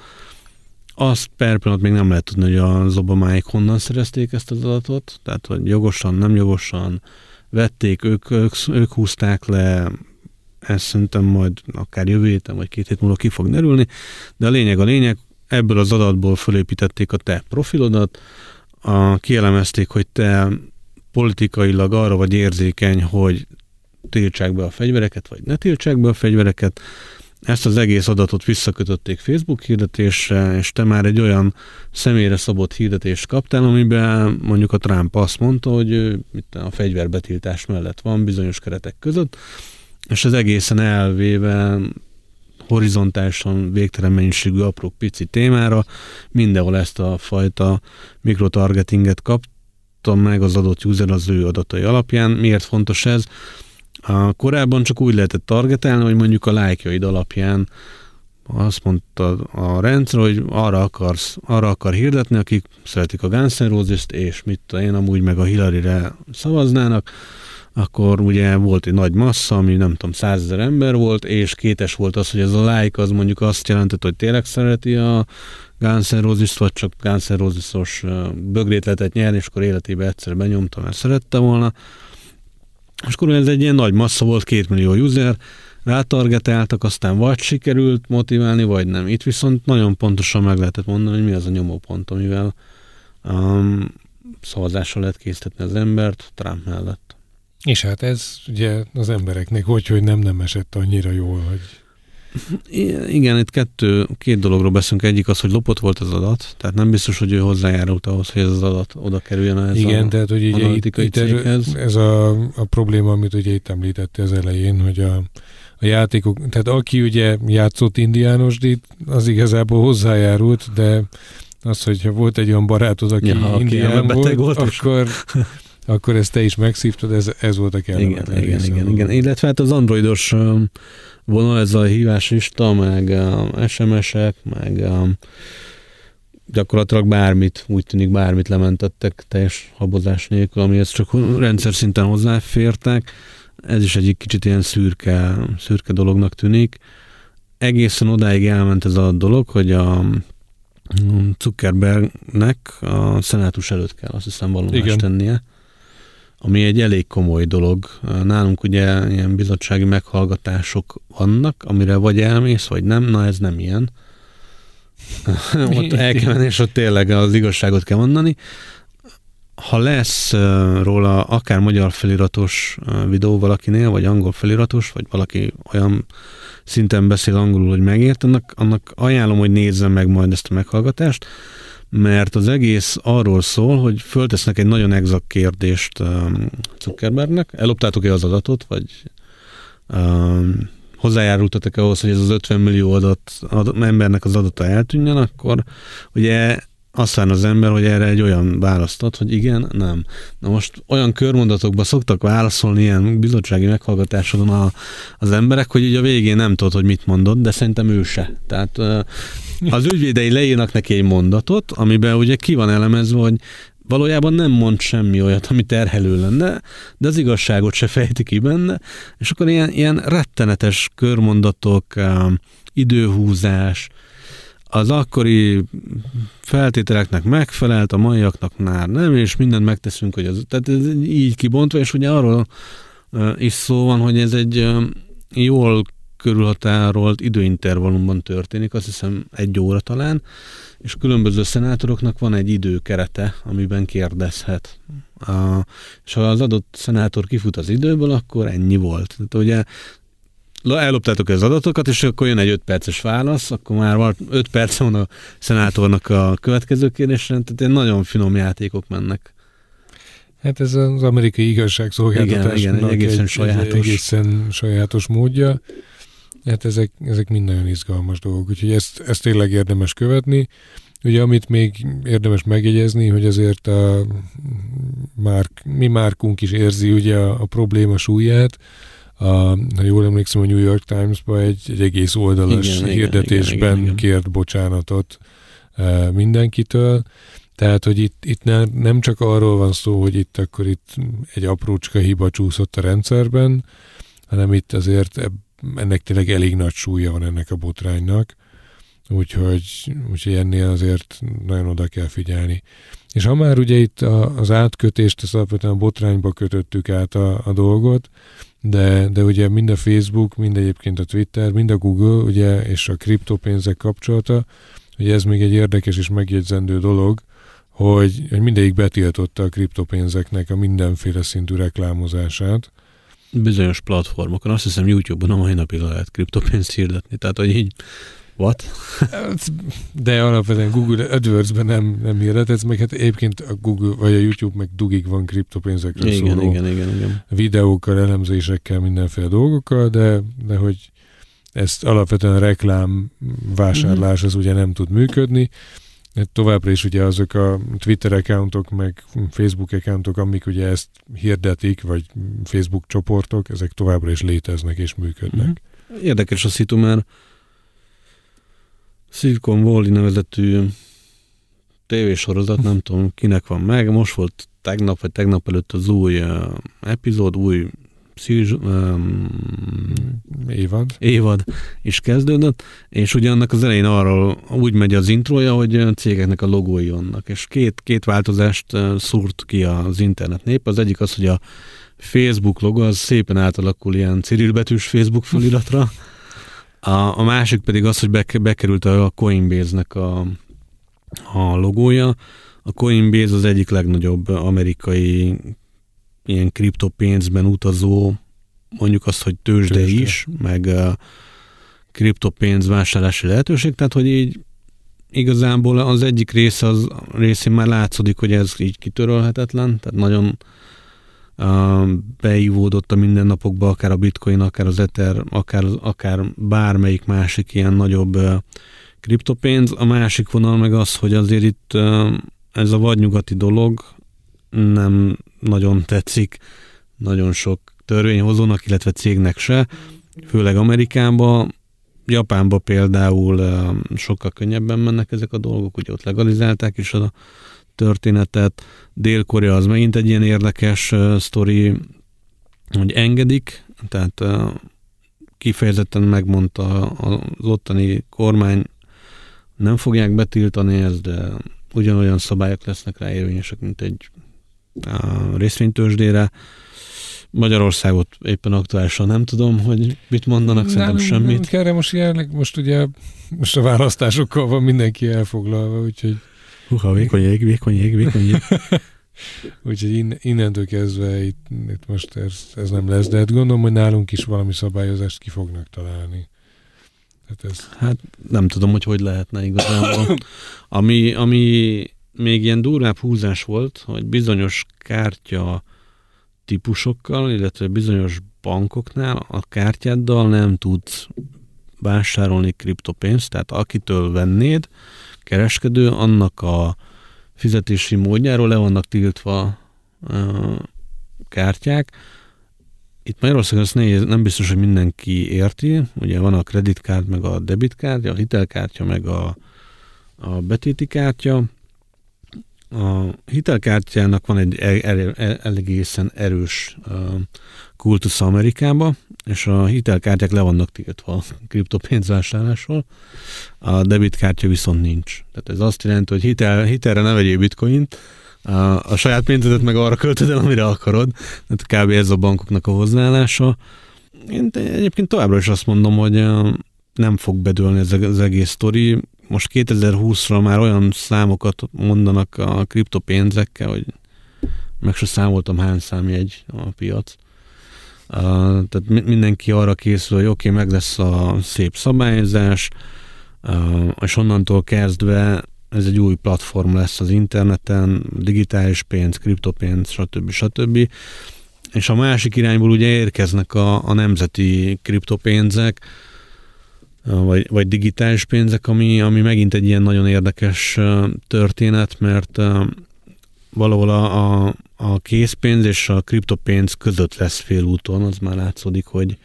Azt per pillanat még nem lehet tudni, hogy az Obamáik honnan szerezték ezt az adatot, tehát hogy jogosan, nem jogosan vették, ők, ők, ők húzták le, ezt szerintem majd akár jövő héten, vagy két hét múlva ki fog derülni, de a lényeg a lényeg, ebből az adatból fölépítették a te profilodat, a, kielemezték, hogy te politikailag arra vagy érzékeny, hogy tiltsák be a fegyvereket, vagy ne tiltsák be a fegyvereket. Ezt az egész adatot visszakötötték Facebook hirdetésre, és te már egy olyan személyre szabott hirdetést kaptál, amiben mondjuk a Trump azt mondta, hogy itt a fegyverbetiltás mellett van bizonyos keretek között, és az egészen elvéve horizontálisan végtelen mennyiségű apró pici témára mindenhol ezt a fajta mikrotargetinget kaptam meg az adott user az ő adatai alapján. Miért fontos ez? A korábban csak úgy lehetett targetálni, hogy mondjuk a lájkjaid alapján azt mondta a rendszer, hogy arra, akarsz, arra akar hirdetni, akik szeretik a Guns N' Roses-t, és mit tudom én, amúgy meg a Hillary-re szavaznának, akkor ugye volt egy nagy massza, ami nem tudom, százezer ember volt, és kétes volt az, hogy ez a like az mondjuk azt jelentett, hogy tényleg szereti a Guns N' Roses-t, vagy csak Guns N' Roses-os bögrét lehetett nyerni, és akkor életében egyszer benyomta, mert szerette volna. És akkor ez egy ilyen nagy massza volt, két millió user, rátargetáltak, aztán vagy sikerült motiválni, vagy nem. Itt viszont nagyon pontosan meg lehetett mondani, hogy mi az a nyomópont, amivel um, szavazásra lehet készíteni az embert Trump mellett. És hát ez ugye az embereknek hogy, hogy nem nem esett annyira jól, hogy... Igen, itt kettő, két dologról beszélünk. Egyik az, hogy lopott volt az adat, tehát nem biztos, hogy ő hozzájárult ahhoz, hogy ez az adat oda kerüljön ez igen, a tehát, hogy ugye itt, itt céghez. Ez a, a probléma, amit ugye itt említette az elején, hogy a, a játékok, tehát aki ugye játszott indiánosdit, az igazából hozzájárult, de az, hogyha volt egy olyan barátod, aki ja, indián volt, volt, akkor... akkor ezt te is megszívtad, ez, ez volt a kellemetlen igen, igen, igen, igen. Illetve hát az androidos vonal, ez a híváslista, meg es em es-ek, meg gyakorlatilag bármit, úgy tűnik bármit lementettek teljes habozás nélkül, amihez csak rendszer szinten hozzáfértek. ez is egy kicsit ilyen szürke, szürke dolognak tűnik. Egészen odáig elment ez a dolog, hogy a Zuckerbergnek a szenátus előtt kell azt hiszem vallomást tennie, ami egy elég komoly dolog. Nálunk ugye ilyen bizottsági meghallgatások vannak, amire vagy elmész, vagy nem, na ez nem ilyen. Ott el kell menni, és ott tényleg az igazságot kell mondani. Ha lesz róla akár magyar feliratos videó valakinél, vagy angol feliratos, vagy valaki olyan szinten beszél angolul, hogy megért, annak, annak ajánlom, hogy nézzem meg majd ezt a meghallgatást, mert az egész arról szól, hogy föltesznek egy nagyon exakt kérdést Zuckerbergnek, elloptátok-e az adatot, vagy um, hozzájárultatok ahhoz, hogy ez az ötven millió adat, adat, embernek az adata eltűnjön, akkor ugye azt várna az ember, hogy erre egy olyan választ ad, hogy igen, nem. Na most olyan körmondatokban szoktak válaszolni ilyen bizottsági meghallgatásokon a, az emberek, hogy ugye a végén nem tudod, hogy mit mondod, de szerintem ő se. Tehát az ügyvédei leírnak neki egy mondatot, amiben ugye ki van elemezve, hogy valójában nem mond semmi olyat, ami terhelő lenne, de az igazságot se fejti ki benne, és akkor ilyen, ilyen rettenetes körmondatok, időhúzás, az akkori feltételeknek megfelelt, a maiaknak már nem, és mindent megteszünk, hogy az, tehát ez így kibontva, és ugye arról is szó van, hogy ez egy jól körülhatárolt időintervallumban történik, azt hiszem egy óra talán, és különböző szenátoroknak van egy időkerete, amiben kérdezhet. A, és ha az adott szenátor kifut az időből, akkor ennyi volt. Tehát ugye elloptátok az adatokat, és akkor jön egy öt perces válasz, akkor már van öt perc van a szenátornak a következő kérdésre, tehát ilyen nagyon finom játékok mennek. Hát ez az amerikai igazságszolgáltatásnak igen, igen, egy egészen egy, sajátos. egy egészen sajátos módja. Hát ezek, ezek mind nagyon izgalmas dolgok, úgyhogy ezt, ezt tényleg érdemes követni. Ugye amit még érdemes megjegyezni, hogy azért a márk, mi márkunk is érzi ugye a, a probléma súlyát. A, ha jól emlékszem, a New York Times-ban egy, egy egész oldalas igen, hirdetésben igen, igen, igen. kért bocsánatot e, mindenkitől. Tehát, hogy itt, itt ne, nem csak arról van szó, hogy itt akkor itt egy aprócska hiba csúszott a rendszerben, hanem itt azért ennek tényleg elég nagy súlya van ennek a botránynak. Úgyhogy, úgyhogy ennél azért nagyon oda kell figyelni. És ha már ugye itt a, az átkötést, az alapvetően a botrányba kötöttük át a, a dolgot, de, de ugye mind a Facebook, mind egyébként a Twitter, mind a Google, ugye, és a kriptopénzek kapcsolata, ugye ez még egy érdekes és megjegyzendő dolog, hogy, hogy mindegyik betiltotta a kriptopénzeknek a mindenféle szintű reklámozását. Bizonyos platformokon, azt hiszem YouTube-on a mai napig lehet kriptopénzt hirdetni, tehát hogy így what? De alapvetően Google AdWords-ben nem, nem hirdetsz, meg hát egyébként a Google vagy a YouTube meg dugig van kriptopénzekről igen, szóló igen, igen, igen. videókkal, elemzésekkel, mindenféle dolgokkal, de, de hogy ezt alapvetően a reklám vásárlás az ugye nem tud működni. Továbbra is ugye azok a Twitter accountok, meg Facebook accountok, amik ugye ezt hirdetik, vagy Facebook csoportok, ezek továbbra is léteznek és működnek. Érdekes a szitu, mert Silicon Valley nevezetű tévésorozat, nem tudom kinek van meg, most volt tegnap vagy tegnap előtt az új uh, epizód, új szíz, um, évad. évad is kezdődött, és ugye annak az elején arról úgy megy az introja, hogy a cégeknek a logói vannak, és két, két változást uh, szúrt ki az internet nép. Az egyik az, hogy a Facebook logo az szépen átalakul ilyen cirilbetűs Facebook feliratra, a, a másik pedig az, hogy bekerült a Coinbase-nek a, a logója. A Coinbase az egyik legnagyobb amerikai ilyen kriptopénzben utazó, mondjuk azt, hogy tőzsde, tőzsde. is, meg uh, kriptopénz vásárlási lehetőség, tehát hogy így igazából az egyik része az részén már látszódik, hogy ez így kitörölhetetlen, tehát nagyon uh, beívódott a mindennapokba, akár a bitcoin, akár az ether, akár, akár bármelyik másik ilyen nagyobb uh, kriptopénz. A másik vonal meg az, hogy azért itt uh, ez a vadnyugati dolog nem nagyon tetszik nagyon sok törvényhozónak, illetve cégnek se, főleg Amerikában. Japánban például uh, sokkal könnyebben mennek ezek a dolgok, ugye ott legalizálták is a történetet. Dél-Korea az megint egy ilyen érdekes uh, sztori. hogy engedik, tehát uh, kifejezetten megmondta az ottani kormány, nem fogják betiltani ezt, de ugyanolyan szabályok lesznek rá érvényesek, mint egy uh, részvénytőzsdére. Magyarországot éppen aktuálisan nem tudom, hogy mit mondanak, szerintem nem, semmit. Nem kell, most jelenleg, most ugye most a választásokkal van mindenki elfoglalva, úgyhogy Húha, vékony ég, vékony ég, vékony ég. Úgyhogy in, innentől kezdve itt, itt most ez, ez nem lesz, de hát gondolom, hogy nálunk is valami szabályozást ki fognak találni. Hát, ez... hát nem tudom, hogy hogy lehetne igazából. Ami, ami még ilyen durvább húzás volt, hogy bizonyos kártya típusokkal, illetve bizonyos bankoknál a kártyáddal nem tudsz vásárolni kriptopénzt, tehát akitől vennéd, kereskedő, annak a fizetési módjáról le vannak tiltva uh, kártyák. Itt Magyarországon ezt nehéz, nem biztos, hogy mindenki érti. Ugye van a kreditkártya, meg a debitkártya, a hitelkártya, meg a, a betéti kártya. A hitelkártyának van egy el, el, egészen erős uh, kultusz Amerikába, és a hitelkártyák le vannak tiltva a kriptopénzvásárlásról, a debitkártya viszont nincs. Tehát ez azt jelenti, hogy hitel, hitelre ne vegyél bitcoint, a, a saját pénzedet meg arra költöd el, amire akarod. Tehát kb. Ez a bankoknak a hozzáállása. Én egyébként továbbra is azt mondom, hogy nem fog bedőlni ez az egész sztori. Most kétezer-húszra már olyan számokat mondanak a kriptopénzekkel, hogy meg se számoltam hány számjegy a piac. Uh, tehát mindenki arra készül, hogy oké, okay, meg lesz a szép szabályozás, uh, és onnantól kezdve ez egy új platform lesz az interneten, digitális pénz, kriptopénz, stb. stb. És a másik irányból ugye érkeznek a, a nemzeti kriptopénzek, uh, vagy, vagy digitális pénzek, ami, ami megint egy ilyen nagyon érdekes uh, történet, mert uh, valahol a, a, a készpénz és a kriptopénz között lesz félúton, az már látszódik, hogy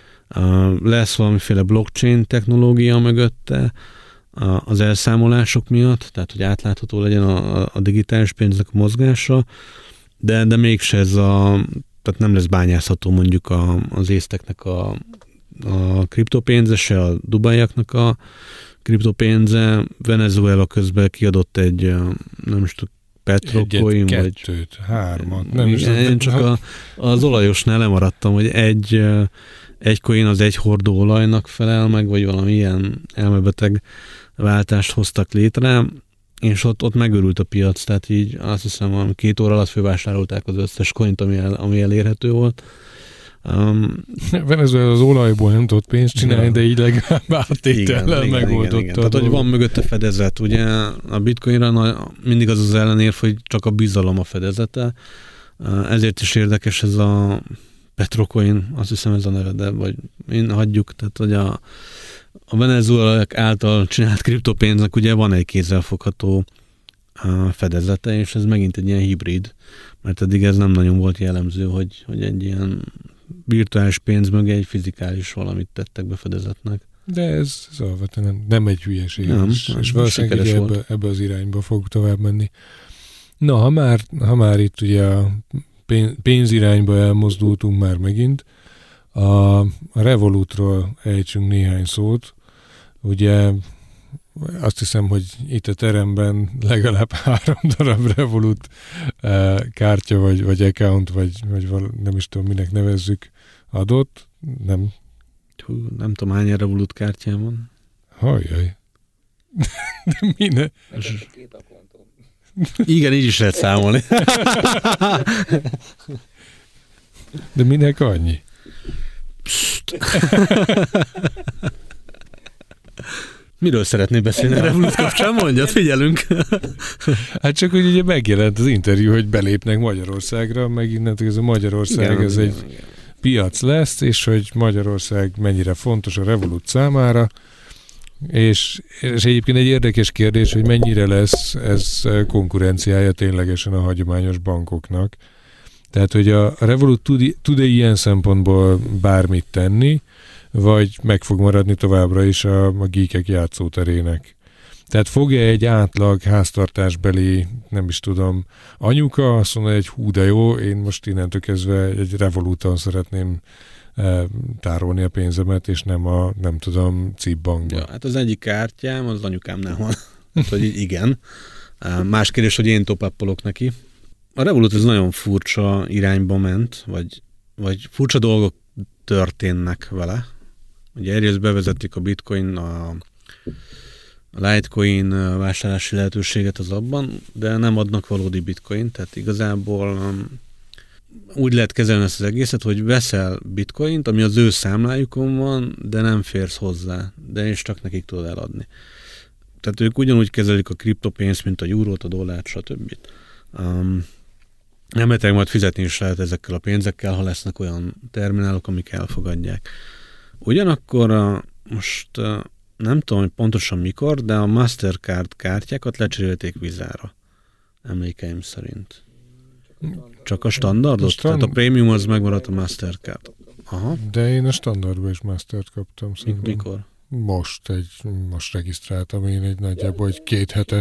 uh, lesz valamiféle blockchain technológia mögötte uh, az elszámolások miatt, tehát hogy átlátható legyen a, a digitális pénznek a mozgása, de, de mégse ez a, tehát nem lesz bányászható mondjuk a, az észteknek a, a kriptopénze, se a dubaiaknak a kriptopénze. Venezuela közben kiadott egy, nem is tudom, Petrocoin, Egyet, vagy... kettőt, hármat. Nem is én tudom, csak a, az olajosnál lemaradtam, hogy egy, egy coin az egy hordó olajnak felel meg, vagy valami ilyen elmebeteg váltást hoztak létre, és ott, ott megörült a piac, tehát így azt hiszem, valami két óra alatt fővásárolták az összes coint, ami, el, ami elérhető volt. Um, Venezuela az olajból nem tudott pénzt csinálni, ja. de így legalább áttétellel megoldotta. Tehát, hogy van mögötte fedezet. Ugye a bitcoinra na, mindig az az ellenérv, hogy csak a bizalom a fedezete. Ezért is érdekes ez a Petrocoin, azt hiszem ez a neve, de vagy én hagyjuk, tehát hogy a, a venezuelaiak által csinált kriptopénznek ugye van egy kézzelfogható fedezete, és ez megint egy ilyen hibrid, mert eddig ez nem nagyon volt jellemző, hogy, hogy egy ilyen virtuális pénz mögé egy fizikális valamit tettek be fedezetnek. De ez, ez alapvetően nem, nem egy hülyeség, nem, és, nem, és valószínűleg ebbe, ebbe az irányba fog tovább menni. Na, ha már, ha már itt ugye a pénzirányba elmozdultunk már megint, a, a Revolutról ejtsünk néhány szót. Ugye azt hiszem, hogy itt a teremben legalább három darab Revolut uh, kártya, vagy, vagy account, vagy, vagy val, nem is tudom, minek nevezzük, adott. Nem. Hú, nem tudom, hány Revolut kártyám van. Hajjaj. De mine? Két akontom. Igen, így is lehet számolni. De minek annyi? Miről szeretnél beszélni a Revolut kapcsán? Mondjad, figyelünk. Hát csak, hogy ugye megjelent az interjú, hogy belépnek Magyarországra, meg innentől ez a Magyarország, igen, ez igen, egy igen. piac lesz, és hogy Magyarország mennyire fontos a Revolut számára, és, és egyébként egy érdekes kérdés, hogy mennyire lesz ez konkurenciája ténylegesen a hagyományos bankoknak. Tehát, hogy a Revolut tud, tud-e ilyen szempontból bármit tenni, vagy meg fog maradni továbbra is a, a geekek játszóterének. Tehát fogja egy átlag háztartásbeli, nem is tudom, anyuka, azt mondja, hogy hú, de jó, én most innentől kezdve egy Revoluton szeretném e, tárolni a pénzemet, és nem a, nem tudom, cip bankban. Ja, hát az egyik kártyám, az anyukámnál van. Hát, hogy igen. Más kérdés, hogy én top-upolok neki. A Revolut ez nagyon furcsa irányba ment, vagy, vagy furcsa dolgok történnek vele. Ugye egyrészt bevezették a Bitcoin, a, a Litecoin vásárlási lehetőséget az abban, de nem adnak valódi Bitcoin, tehát igazából um, úgy lehet kezelni ezt az egészet, hogy veszel Bitcoint, ami az ő számlájukon van, de nem férsz hozzá, de és csak nekik tudod eladni. Tehát ők ugyanúgy kezelik a kriptopénzt, mint a eurót, a dollárt, stb. Um, Elméletileg majd fizetni is lehet ezekkel a pénzekkel, ha lesznek olyan terminálok, amik elfogadják. Ugyanakkor a, most a, nem tudom, hogy pontosan mikor, de a Mastercard kártyákat lecserélték Vizára. Emlékeim szerint. Csak a standardot? A stand... Tehát a prémium az megmaradt a Mastercard. Aha. De én a standardban is Mastert kaptam. Mik, mikor? Most, egy, most regisztráltam én egy nagyjából egy két hete.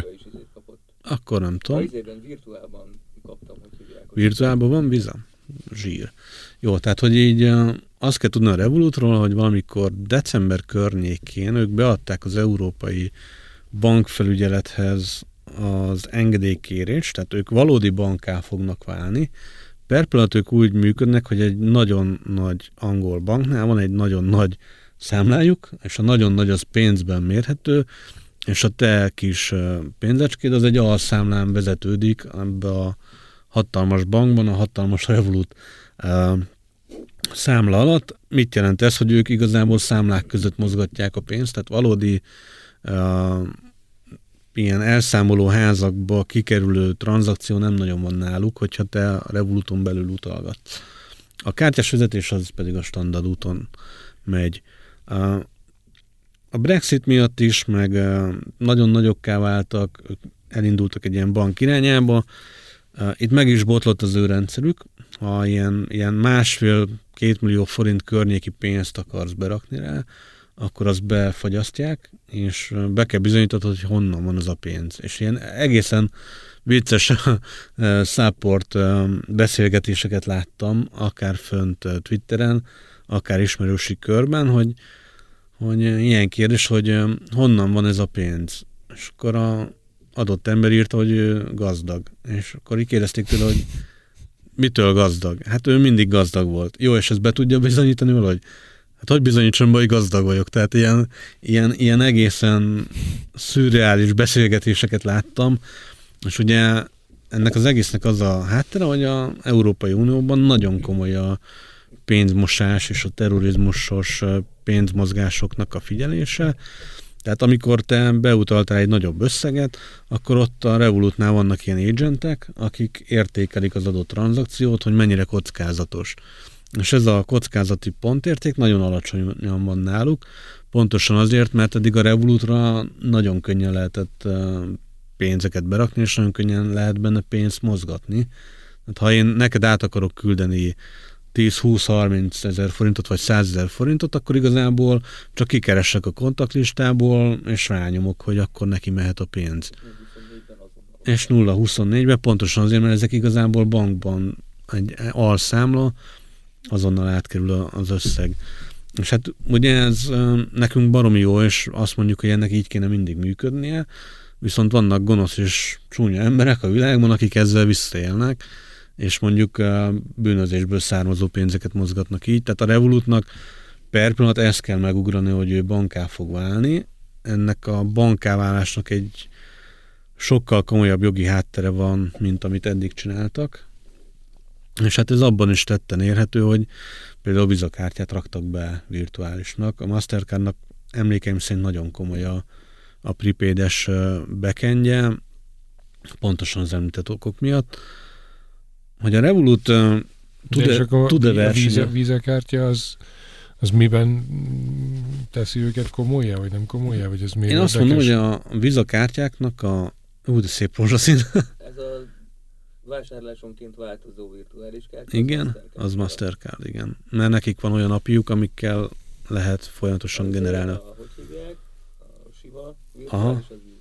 Akkor nem tudom. Virtuálban kaptam, hogy hívják. Virtuálban van Visa? Zsír. Jó, tehát hogy így azt kell tudni a Revolutról, hogy valamikor december környékén ők beadták az Európai Bankfelügyelethez az engedélykérést, tehát ők valódi bankká fognak válni. Per pillanat ők úgy működnek, hogy egy nagyon nagy angol banknál van egy nagyon nagy számlájuk, és a nagyon nagy az pénzben mérhető, és a te kis pénzecskéd az egy alszámlán vezetődik ebbe a hatalmas bankban, a hatalmas Revolut uh, számla alatt. Mit jelent ez, hogy ők igazából számlák között mozgatják a pénzt, tehát valódi uh, ilyen elszámoló házakba kikerülő tranzakció nem nagyon van náluk, hogyha te a Revoluton belül utalgatsz. A kártyás vezetés az pedig a standard úton megy. Uh, a Brexit miatt is, meg uh, nagyon nagyokká váltak, ők elindultak egy ilyen bank irányába. Uh, itt meg is botlott az ő rendszerük. Ha ilyen, ilyen másfél-két millió forint környéki pénzt akarsz berakni rá, akkor azt befagyasztják, és be kell bizonyítani, hogy honnan van az a pénz. És ilyen egészen vicces support beszélgetéseket láttam, akár fönt Twitteren, akár ismerősi körben, hogy, hogy ilyen kérdés, hogy honnan van ez a pénz. És akkor a adott ember írta, hogy ő gazdag. És akkor így kérdezték tőle, hogy mitől gazdag? Hát ő mindig gazdag volt. Jó, és ezt be tudja bizonyítani valahogy? Hát hogy bizonyítsam be, hogy gazdag vagyok? Tehát ilyen, ilyen, ilyen egészen szürreális beszélgetéseket láttam, és ugye ennek az egésznek az a háttere, hogy az Európai Unióban nagyon komoly a pénzmosás és a terrorizmusos pénzmozgásoknak a figyelése. Tehát amikor te beutaltál egy nagyobb összeget, akkor ott a Revolutnál vannak ilyen agentek, akik értékelik az adott tranzakciót, hogy mennyire kockázatos. És ez a kockázati pontérték nagyon alacsonyan van náluk, pontosan azért, mert eddig a Revolutra nagyon könnyen lehetett pénzeket berakni, és nagyon könnyen lehet benne pénzt mozgatni. Hát, ha én neked át akarok küldeni tíz-húsz-harminc ezer forintot, vagy száz ezer forintot, akkor igazából csak kikeresek a kontaktlistából, és rányomok, hogy akkor neki mehet a pénz. És nulla huszonnégyben pontosan azért, mert ezek igazából bankban egy alszámla, azonnal átkerül az összeg. És hát ugye ez nekünk baromi jó, és azt mondjuk, hogy ennek így kéne mindig működnie, viszont vannak gonosz és csúnya emberek a világban, akik ezzel visszaélnek, és mondjuk bűnözésből származó pénzeket mozgatnak így. Tehát a Revolutnak per pillanat ezt kell megugrani, hogy ő banká fog válni. Ennek a banká válásnak egy sokkal komolyabb jogi háttere van, mint amit eddig csináltak. És hát ez abban is tetten érhető, hogy például Visa kártyát raktak be virtuálisnak. A Mastercardnak emlékeim szerint nagyon komoly a, a prepaid-es backendje, pontosan az említett okok miatt. Hogy a Revolut uh, tud-e, tud-e versenyezni? A Visa kártya az, az miben teszi őket komolyá, vagy nem komolyá? Vagy ez Én érdekes? Azt mondom, hogy a Visa kártyáknak a... Ú, de szép rózsaszín. Ez a vásárlásonként változó virtuális kártya. Igen, az Mastercard, az Mastercard, igen. Mert nekik van olyan apjuk, amikkel lehet folyamatosan az generálni. A, hogy hívják? A Shiva virtuális, az Visa.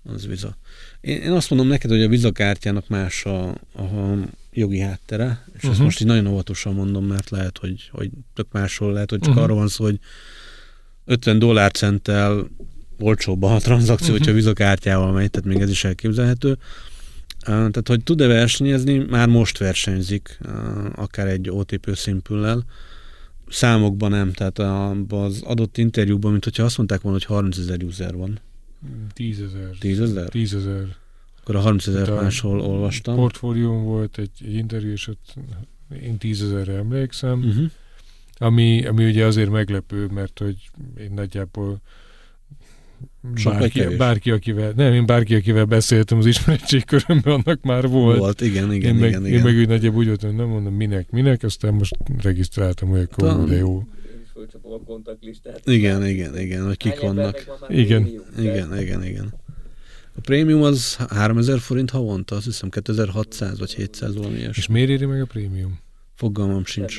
Az Visa. Én, én azt mondom neked, hogy a Visa kártyának más a, a jogi háttere, és uh-huh. ezt most így nagyon óvatosan mondom, mert lehet, hogy, hogy tök máshol lehet, hogy csak uh-huh. arról van szó, hogy ötven dollárcenttel olcsóbb a tranzakció, uh-huh. hogyha Visa kártyával megy, tehát még ez is elképzelhető. Tehát, hogy tud-e versenyezni, már most versenyzik, akár egy o té pé Simple-lel. Számokban nem, tehát az adott interjúban, mint hogyha azt mondták volna, hogy harmincezer user van. tízezer. tízezer? tízezer. Akkor a harmincezer máshol olvastam. Portfólión volt egy, egy interjú, és ott én tízezerre emlékszem, uh-huh. ami, ami ugye azért meglepő, mert hogy én nagyjából bárki, bárki, akivel, nem, én bárki, akivel beszéltem az ismeretségkörömben, annak már volt. Volt, igen, igen, én meg, igen. Én igen. meg úgy nagyjából úgy voltam, nem mondom minek, minek, aztán most regisztráltam, hogy akkor Ta... de jó. Fölcsapom a kontaktlistát. Igen, igen, igen, hogy kik vannak. Igen. Prémium, igen, igen, igen. A prémium az háromezer forint havonta, azt hiszem kétezer-hatszáz vagy hétszáz valami ilyesmi. És miért éri meg a prémium? Fogalmam sincs.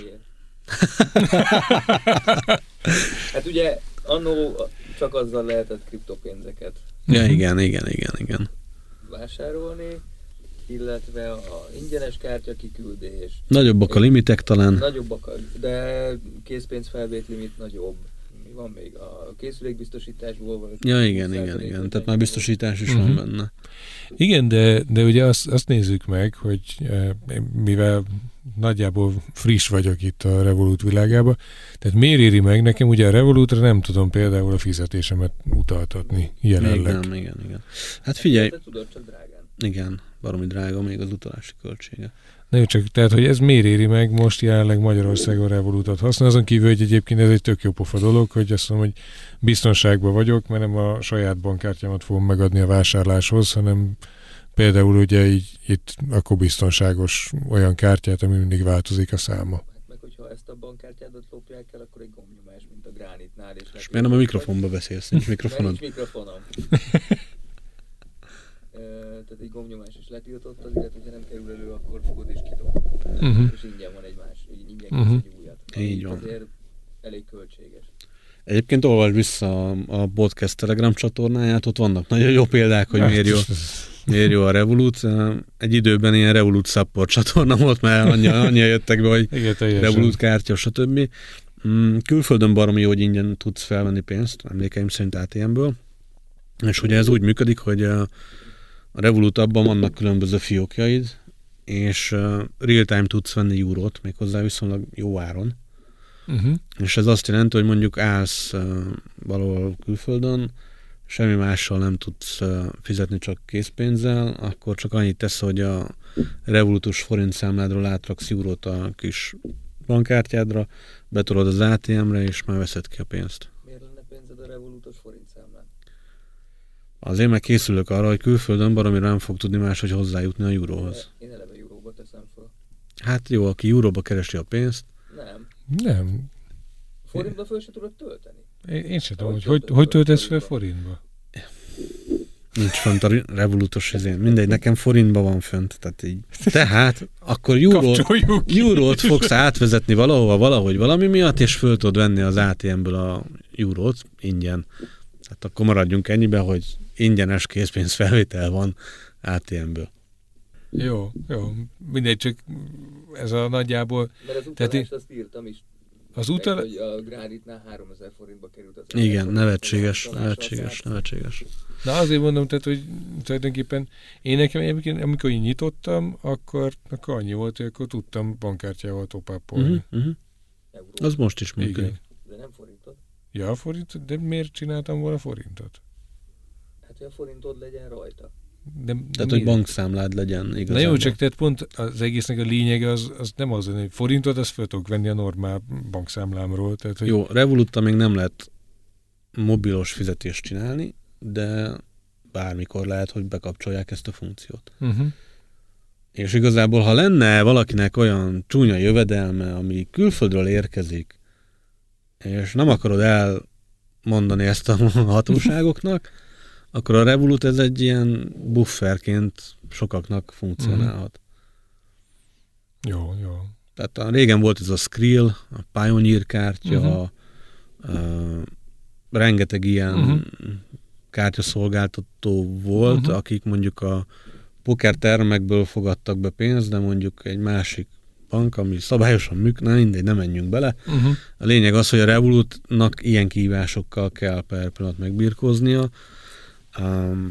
Hát ugye annó csak azzal lehetett kriptopénzeket Ja, igen, igen, igen, igen. vásárolni, illetve a ingyenes kártya kiküldés. Nagyobbak a limitek talán. Nagyobbak, a, de készpénzfelvét limit nagyobb. Mi van még? A készülékbiztosításból van. Ja, igen, igen, igen. Tehát már biztosítás is uh-huh. van benne. Igen, de, de ugye azt, azt nézzük meg, hogy mivel nagyjából friss vagyok itt a Revolut világában, tehát miért éri meg nekem, ugye a Revolutra nem tudom például a fizetésemet utaltatni jelenleg. Még nem, igen, igen. Hát figyelj. De tudod, csak drágán. Igen, baromi drága még az utalási költsége. Na jó, csak tehát, hogy ez miért éri meg most jelenleg Magyarországon Revolutot használni, azon kívül, hogy egyébként ez egy tök jó pofa dolog, hogy azt mondom, hogy biztonságban vagyok, mert nem a saját bankkártyámat fogom megadni a vásárláshoz, hanem például ugye így itt akkor biztonságos olyan kártyát, ami mindig változik a száma. Hát meg hogyha ezt a bankkártyádat lopják el, akkor egy gombnyomás, mint a Gránitnál. És, és miért nem a mikrofonba beszélsz? Nincs mikrofonod? Nincs mikrofonom. Tehát egy gombnyomás is letiltott, illetve hogyha nem kerül elő, akkor fogod és kidobod. Uh-huh. És ingyen van egy más, ingyen uh-huh. egy újat. Így van. Azért elég költséges. Egyébként olvasd vissza a, a podcast Telegram csatornáját, ott vannak nagyon jó példák, hogy miért jó, miért jó a Revolut. Egy időben ilyen Revolut support csatorna volt, mert annyian, annyian jöttek be, hogy igen, Revolut kártya, stb. Külföldön baromi jó, hogy ingyen tudsz felvenni pénzt, emlékeim szerint á té em-ből. És ugye ez úgy működik, hogy a A Revolut abban vannak különböző fiókjaid, és uh, real-time tudsz venni eurót, méghozzá viszonylag jó áron. Uh-huh. És ez azt jelenti, hogy mondjuk állsz uh, valahol külföldön, semmi mással nem tudsz uh, fizetni, csak készpénzzel, akkor csak annyit tesz, hogy a Revolutos forint számládról átraksz eurót a kis bankkártyádra, betolod az á té em-re, és már veszed ki a pénzt. Miért lenne pénzed a Revolutos forint számlán? Azért meg készülök arra, hogy külföldön baromira nem fog tudni máshogy hozzájutni a euróhoz. Én eleve euróba teszem fel. Hát jó, aki euróba keresi a pénzt. Nem. Nem. Forintba föl se tudod tölteni? Én, én sem tudom, hogy hogy, hogy töltesz fel forintba. Nincs fönt a Revolutos izén. Mindegy, nekem forintba van fönt. Tehát így. Tehát akkor eurót, eurót fogsz átvezetni valahova, valahogy valami miatt, és föl tudod venni az á té em-ből a eurót ingyen. Hát akkor maradjunk ennyiben, hogy ingyenes készpénzfelvétel van á té em-ből. Jó, jó. Mindegy, csak ez a nagyjából... Mert az utalást tehát azt írtam is. Az utal... Hogy a Gránitnál háromezer forintba került az... Igen, nevetséges, nevetséges, nevetséges. Na azért mondom, tehát, hogy tulajdonképpen én nekem egyébként, amikor én nyitottam, akkor, akkor annyi volt, hogy akkor tudtam bankkártyával top-upolni. Uh-huh, uh-huh. Az most is működik. De nem forintot? Ja, forint, de miért csináltam volna forintot? Hát, hogy a forintod legyen rajta. De, de tehát, hogy bankszámlád legyen igazából. Na jó, csak tehát pont az egésznek a lényege az, az nem az, hogy forintot azt fel tudok venni a normál bankszámlámról. Tehát, hogy... Jó, Revoluttal még nem lehet mobilos fizetést csinálni, de bármikor lehet, hogy bekapcsolják ezt a funkciót. Uh-huh. És igazából, ha lenne valakinek olyan csúnya jövedelme, ami külföldről érkezik, és nem akarod elmondani ezt a hatóságoknak, akkor a Revolut ez egy ilyen bufferként sokaknak funkcionálhat. Mm. Jó, jó. Tehát a, régen volt ez a Skrill, a Pioneer kártya, uh-huh. a, a, rengeteg ilyen uh-huh. kártyaszolgáltató volt, uh-huh. akik mondjuk a pokertermekből fogadtak be pénzt, de mondjuk egy másik bank, ami szabályosan működik, mindegy, nem menjünk bele. Uh-huh. A lényeg az, hogy a Revolutnak ilyen kihívásokkal kell per pillanat megbirkóznia. Um,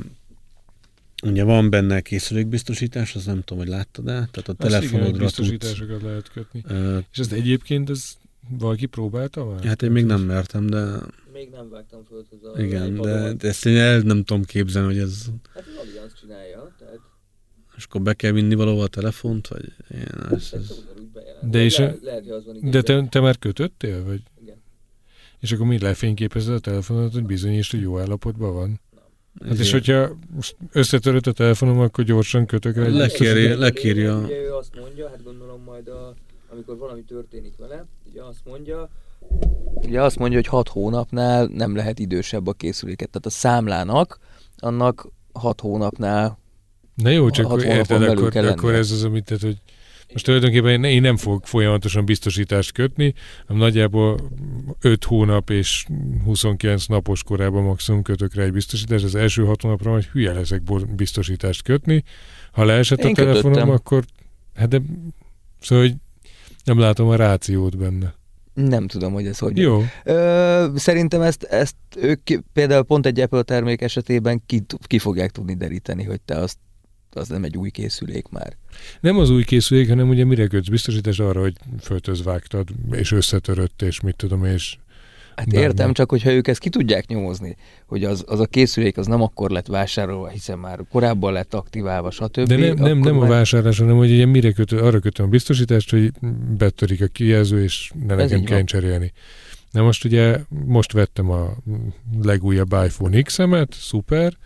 ugye van benne készülékbiztosítás, az nem tudom, hogy láttad-e? Tehát a azt telefonodra igen, biztosításokat tudsz, lehet kötni. Uh, És ezt egyébként ez valaki próbálta már? Hát én még nem mertem, de... Még nem vágtam föl hozzá. Igen, de, de ezt én el nem tudom képzelni, hogy ez... Hát az Allianz csinálja, tehát... És akkor be kell vinni valahol a telefont, vagy ilyen... Ez, ez... De, és lehet, lehet, hogy az van, igen, de te, te már kötöttél, vagy? Igen. És akkor mi lefényképezed a telefonot, hogy bizonyítsd, hogy jó állapotban van? Hát és hogyha összetörött a telefonom, akkor gyorsan kötök rá. Lekérje, lekérje. Ugye ő azt mondja, hát gondolom majd a, amikor valami történik vele, ugye azt mondja, ugye azt mondja, hogy hat hónapnál nem lehet idősebb a készüléket. Tehát a számlának, annak hat hónapnál Na jó, csak érted, akkor, akkor ez az, amit tehát, hogy most tulajdonképpen én nem fogok folyamatosan biztosítást kötni, hanem nagyjából öt hónap és huszonkilenc napos korában maximum kötök rá egy biztosítást. Az első hat hónapra majd hülye leszek biztosítást kötni. Ha leesett én a telefonom, kötöttem. Akkor hát de szóval, hogy nem látom a rációt benne. Nem tudom, hogy ez hogy. Jó. Ö, szerintem ezt, ezt ők például pont egy Apple termék esetében ki, ki fogják tudni deríteni, hogy te azt az nem egy új készülék már. Nem az új készülék, hanem ugye mire kötsz biztosítás arra, hogy földhöz és összetörött, és mit tudom, és... Hát bármi. Értem, csak hogyha ők ezt ki tudják nyomozni, hogy az, az a készülék az nem akkor lett vásárolva, hiszen már korábban lett aktiválva, stb. De nem, nem, nem már... a vásárlás, hanem hogy ugye mire kötő, arra kötöm a biztosítást, hogy betörik a kijelző, és ne nekem kell cserélni. Na most ugye, most vettem a legújabb iPhone X-emet, szuper,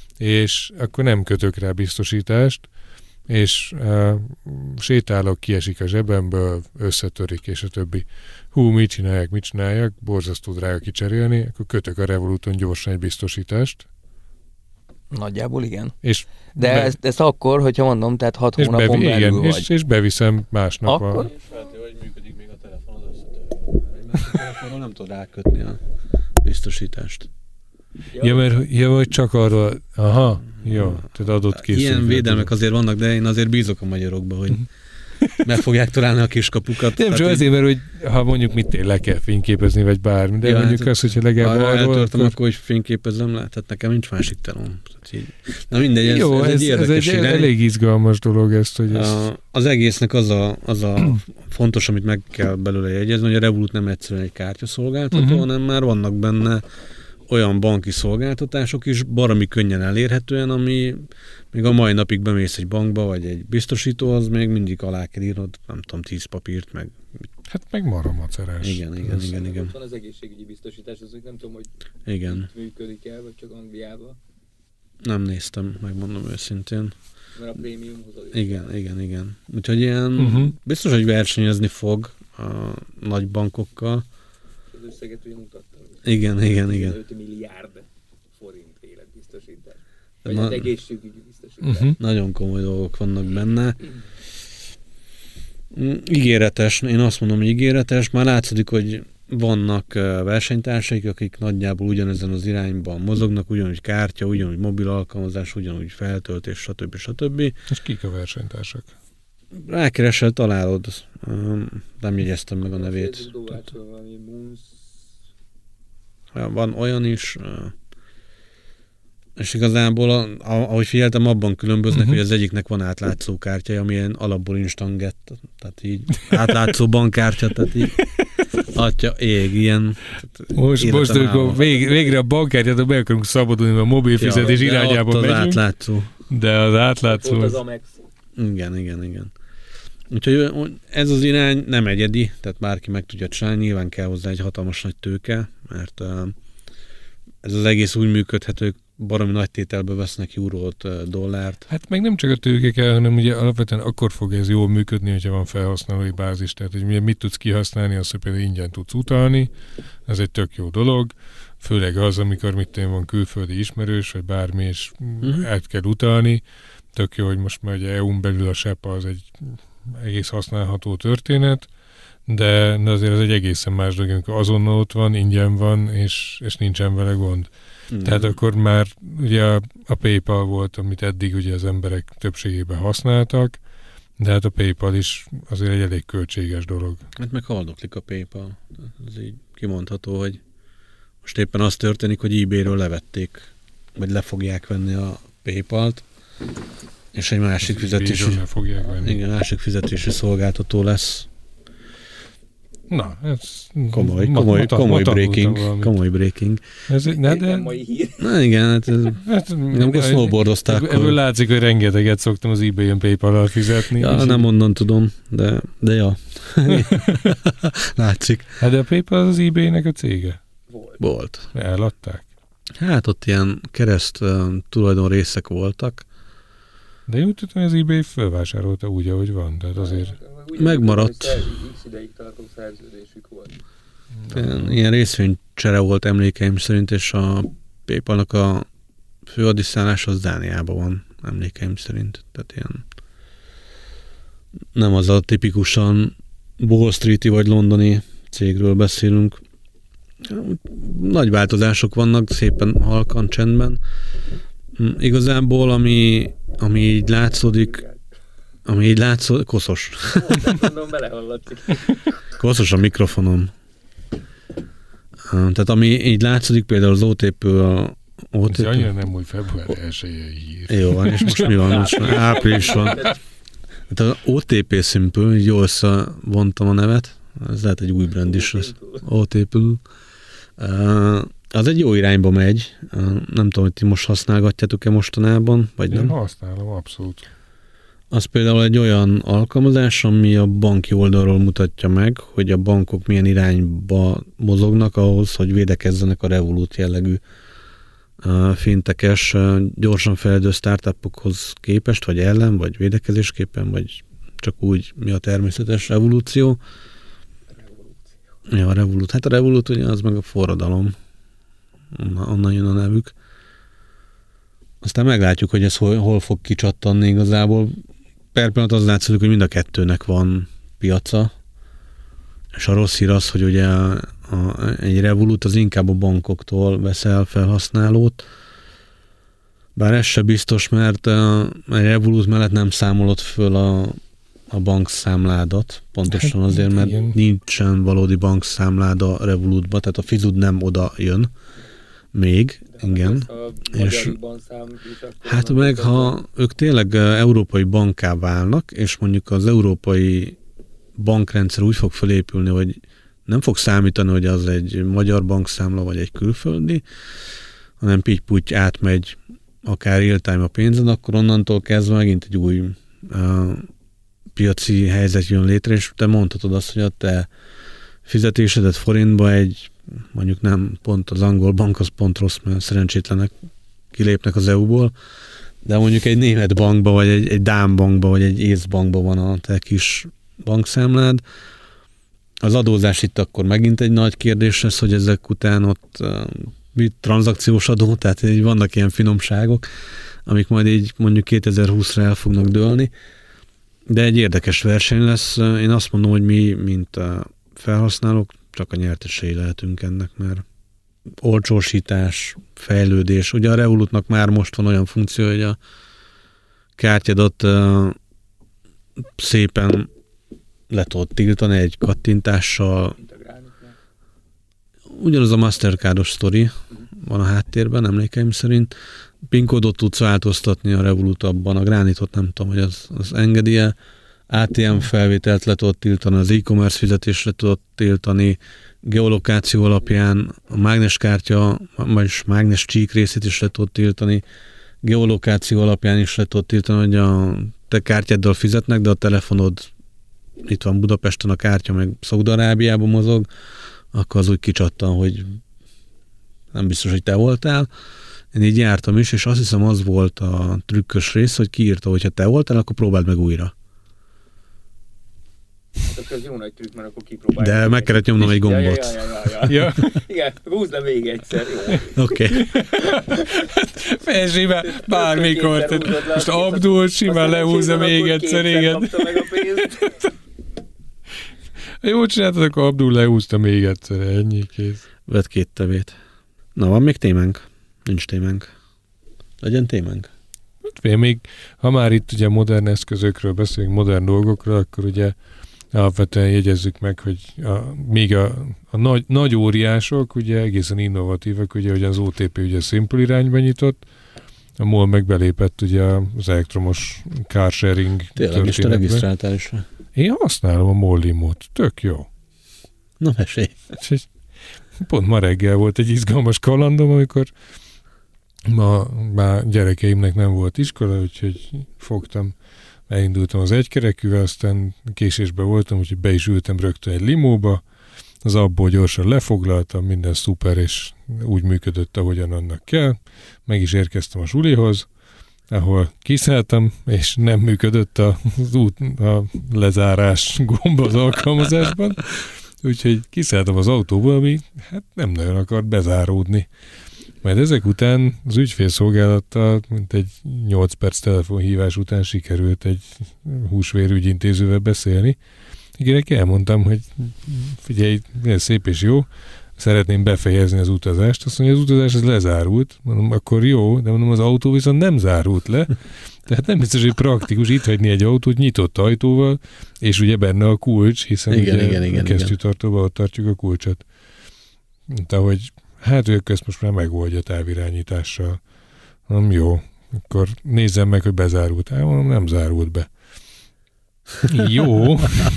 és akkor nem kötök rá biztosítást, és uh, sétálok, kiesik a zsebemből, összetörik, és a többi. Hú, mit csinálják, mit csinálják, borzasztó drága kicserélni, akkor kötök a Revoluton gyorsan egy biztosítást. Nagyjából igen. És De be... ezt, ezt akkor, hogyha mondom, tehát hat hónapon bevi, belül igen, vagy. És, és beviszem másnap. Akkor? A... És feltéve, hogy működik még a telefonod összetörve. Egy telefonról nem tud rákötni a biztosítást. Ja, mert ja, vagy csak arra, aha, jó, tehát adott készüléket. Ilyen védelmek azért vannak, de én azért bízok a magyarokba, hogy meg fogják találni a kiskapukat. Nem csak azért, mert hogy ha mondjuk mit tél, le kell fényképezni, vagy bármi, de ja, mondjuk hát, azt, hogyha legalább arról... Ha eltörtem, akkor, hogy fényképezzem le, tehát nekem nincs másik telón. Na mindegy, ez, jó, ez, ez egy érdekes ez egy irány. elég izgalmas dolog ezt, hogy ez... A, az egésznek az a, az a fontos, amit meg kell belőle jegyezni, hogy a Revolut nem egyszerűen egy kártyaszolgáltató, uh-huh. hanem már vannak benne olyan banki szolgáltatások is baromi könnyen elérhetően, ami még a mai napig bemész egy bankba, vagy egy biztosítóhoz, még mindig alá kell írnod, nem tudom, tíz papírt, meg... Hát meg maramacerás. Igen, igen, igen, igen. Ott van az egészségügyi biztosítás, az, hogy nem tudom, hogy igen. működik el, vagy csak Angliában. Nem néztem, megmondom őszintén. Mert a prémiumhoz... Igen, igen, igen. Úgyhogy ilyen uh-huh. biztos, hogy versenyezni fog a nagy bankokkal. Az összeget ugye mutattam. Igen, igen, igen. öt milliárd forint életbiztosítás. Vagy Na, az egészségügyi biztosítás. Uh-huh. Nagyon komoly dolgok vannak benne. Ígéretes, én azt mondom, hogy ígéretes. Már látszik, hogy vannak versenytársaik, akik nagyjából ugyanezen az irányban mozognak, ugyanúgy kártya, ugyanúgy mobil alkalmazás, ugyanúgy feltöltés, stb. stb. És kik a versenytársak? Rákeresel, találod. Nem jegyeztem meg a nevét. Van olyan is, és igazából, ahogy figyeltem, abban különböznek, uh-huh. hogy az egyiknek van átlátszó kártyája, ami ilyen alapból instant, tehát így átlátszó bankkártya, tehát így atya ég, ilyen. Most, most amikor vég, végre a bankkártyát be akarunk szabadulni, mert a mobil fizetés ja, irányába megyünk. Az átlátszó. De az átlátszó. Az Amex. Igen, igen, igen. Úgyhogy ez az irány nem egyedi, tehát bárki meg tudja csinálni, nyilván kell hozzá egy hatalmas nagy tőke, mert ez az egész úgy működhet, hogy baromi nagy tételbe vesznek eurót, dollárt. Hát meg nem csak a tőke kell, hanem ugye alapvetően akkor fog ez jól működni, hogyha van felhasználói bázis, tehát hogy ugye mit tudsz kihasználni, azt, hogy például ingyen tudsz utalni, ez egy tök jó dolog, főleg az, amikor mit tudom, van külföldi ismerős, vagy bármi, és uh-huh. át kell utalni, tök jó, hogy most már ugye é u-n belül a SEPA az egy egész használható történet, de, de azért ez egy egészen más dolog, amikor azonnal ott van, ingyen van, és, és nincsen vele gond. Mm. Tehát akkor már ugye a, a PayPal volt, amit eddig ugye az emberek többségében használtak, de hát a PayPal is azért egy elég költséges dolog. Hát meg haldoklik a PayPal. Ez így kimondható, hogy most éppen az történik, hogy eBay-ről levették, vagy le fogják venni a PayPal-t, és egy másik fizetési, igen, másik fizetési szolgáltató lesz. Na, ez komoly, ma, komoly, ma, komoly, ma breaking, komoly breaking. Ez ne, de... Na igen, hát, ez, hát amikor snowboardozták. Ebből, ebből látszik, hogy rengeteget szoktam az eBay-en PayPal-al fizetni. Ja, nem onnan tudom, de, de ja. Látszik. Hát de a PayPal az eBay-nek a cége? Volt. Volt. Eladták? Hát ott ilyen kereszt uh, tulajdon részek voltak. De én úgy tudom, hogy az eBay fölvásárolta úgy, ahogy van, tehát azért... Megmaradt. X ideig tartó szerződésük volt. Ilyen, ilyen részvénycsere volt emlékeim szerint, és a PayPal-nak a főadiszállás az Dániában van, emlékeim szerint. Tehát ilyen nem az a tipikusan Wall Street-i vagy londoni cégről beszélünk. Nagy változások vannak, szépen halkan, csendben. Igazából, ami, ami így látszódik, ami így látszódik, koszos. Mondom, belehallatszik. Koszos a mikrofonom. Tehát ami így látszódik, például az o té pé... A o té pé... Ez annyira nem úgy február elsejei hír. Jó van, és most mi van? Most már április van. Hát az o té pé Simple, jól összevontam a nevet. Ez lehet egy új brand is. o té pé. Az egy jó irányba megy. Nem tudom, hogy ti most használgatjátok-e mostanában, vagy Én nem? használom, abszolút. Az például egy olyan alkalmazás, ami a banki oldalról mutatja meg, hogy a bankok milyen irányba mozognak ahhoz, hogy védekezzenek a Revolut jellegű fintekes, gyorsan fejlődő startupokhoz képest, vagy ellen, vagy védekezésképpen, vagy csak úgy, mi a természetes evolúció. Ja, a Revolut. Hát a Revolut ugye az meg a forradalom. Onnan jön a nevük. Aztán meglátjuk, hogy ez hol, hol fog kicsattanni igazából. Per pillanat az látszik, hogy mind a kettőnek van piaca, és a rossz hír az, hogy ugye a, a, egy Revolut az inkább a bankoktól veszel felhasználót, bár ez se biztos, mert a Revolut mellett nem számolod föl a, a bankszámládat, pontosan azért, mert igen, nincsen valódi bankszámláda Revolutba, tehát a Fizud nem oda jön még, de igen. És hát meg, ha ők tényleg európai banká válnak, és mondjuk az európai bankrendszer úgy fog felépülni, hogy nem fog számítani, hogy az egy magyar bankszámla, vagy egy külföldi, hanem pitty-putty átmegy akár real-time a pénzen, akkor onnantól kezdve megint egy új uh, piaci helyzet jön létre, és te mondhatod azt, hogy a te fizetésedet forintba egy, mondjuk nem pont az angol bank, az pont rossz, mert szerencsétlenek kilépnek az é u-ból, de mondjuk egy német bankba, vagy egy, egy dán bankba, vagy egy ész bankba van a te kis bankszámlád. Az adózás itt akkor megint egy nagy kérdés lesz, hogy ezek után ott uh, tranzakciós adó, tehát így vannak ilyen finomságok, amik majd így mondjuk kétezer-húszra el fognak dőlni, de egy érdekes verseny lesz. Én azt mondom, hogy mi, mint a felhasználók, csak a nyertesei lehetünk ennek, mert olcsósítás, fejlődés. Ugye a Revolutnak már most van olyan funkció, hogy a kártyadat uh, szépen le tudod tiltani egy kattintással. Ugyanaz a Mastercardos sztori van a háttérben, emlékeim szerint. PIN kódot tudsz változtatni a Revolut abban, a Gránitot nem tudom, hogy az, az engedélye. á té em felvételt le tudod tiltani, az e-commerce fizetésre tudod tiltani, geolokáció alapján a mágneskártya, vagyis mágnes csík részét is le tudod tiltani, geolokáció alapján is le tudod tiltani, hogy a te kártyáddal fizetnek, de a telefonod itt van Budapesten a kártya, meg Szaúd-Arábiában mozog, akkor az úgy kicsattan, hogy nem biztos, hogy te voltál. Én így jártam is, és azt hiszem az volt a trükkös rész, hogy kiírta, hogy ha te voltál, akkor próbáld meg újra. Hát akkor ez jó nagy trükk, mert akkor kipróbáljuk. De meg kellett nyomnom egy gombot. Ja, ja, ja, ja, ja. Igen, húzd le még egyszer, jó. Oké. Okay. Fejezsébe bármikor. Most Abdul simán lehúzza még egyszer, igen. Meg a pénzt. Jó csináltad, akkor Abdul lehúzta még egyszer, ennyi kész. Vett két tevét. Na, van még témánk? Nincs témánk. Legyen témánk. Hát, még, ha már itt ugye modern eszközökről beszélünk, modern dolgokról, akkor ugye alapvetően jegyezzük meg, hogy a, még a, a nagy, nagy óriások ugye egészen innovatívak, ugye, hogy az o té pé ugye Simple irányba nyitott, a MOL meg belépett ugye az elektromos car sharing tényleg, és te regisztráltál is. Én használom a MOL limót, tök jó. Na, mesélj. Pont ma reggel volt egy izgalmas kalandom, amikor ma már gyerekeimnek nem volt iskola, úgyhogy fogtam, elindultam az egykerekűvel, aztán késésben voltam, úgyhogy be is ültem rögtön egy limóba, az abból gyorsan lefoglaltam, minden szuper, és úgy működött, ahogyan annak kell. Meg is érkeztem a sulihoz, ahol kiszálltam, és nem működött az út, a lezárás gomb az alkalmazásban, úgyhogy kiszálltam az autóból, ami hát nem nagyon akart bezáródni. Majd ezek után az ügyfélszolgálattal, mint egy nyolc perc telefonhívás után sikerült egy húsvérügyintézővel beszélni. Igenek elmondtam, hogy figyelj, szép és jó, szeretném befejezni az utazást. Azt mondja, az utazás ez lezárult. Mondom, akkor jó, de mondom, az autó viszont nem zárult le. Tehát nem biztos, hogy praktikus itt hagyni egy autót nyitott ajtóval, és ugye benne a kulcs, hiszen igen, ugye igen, igen, a kesztyűtartóval ott tartjuk a kulcsot. Mondta, hogy hát ők ezt most már megoldja távirányítással. Mondom, jó, akkor nézzem meg, hogy bezárult. Hát mondom, nem zárult be. Jó.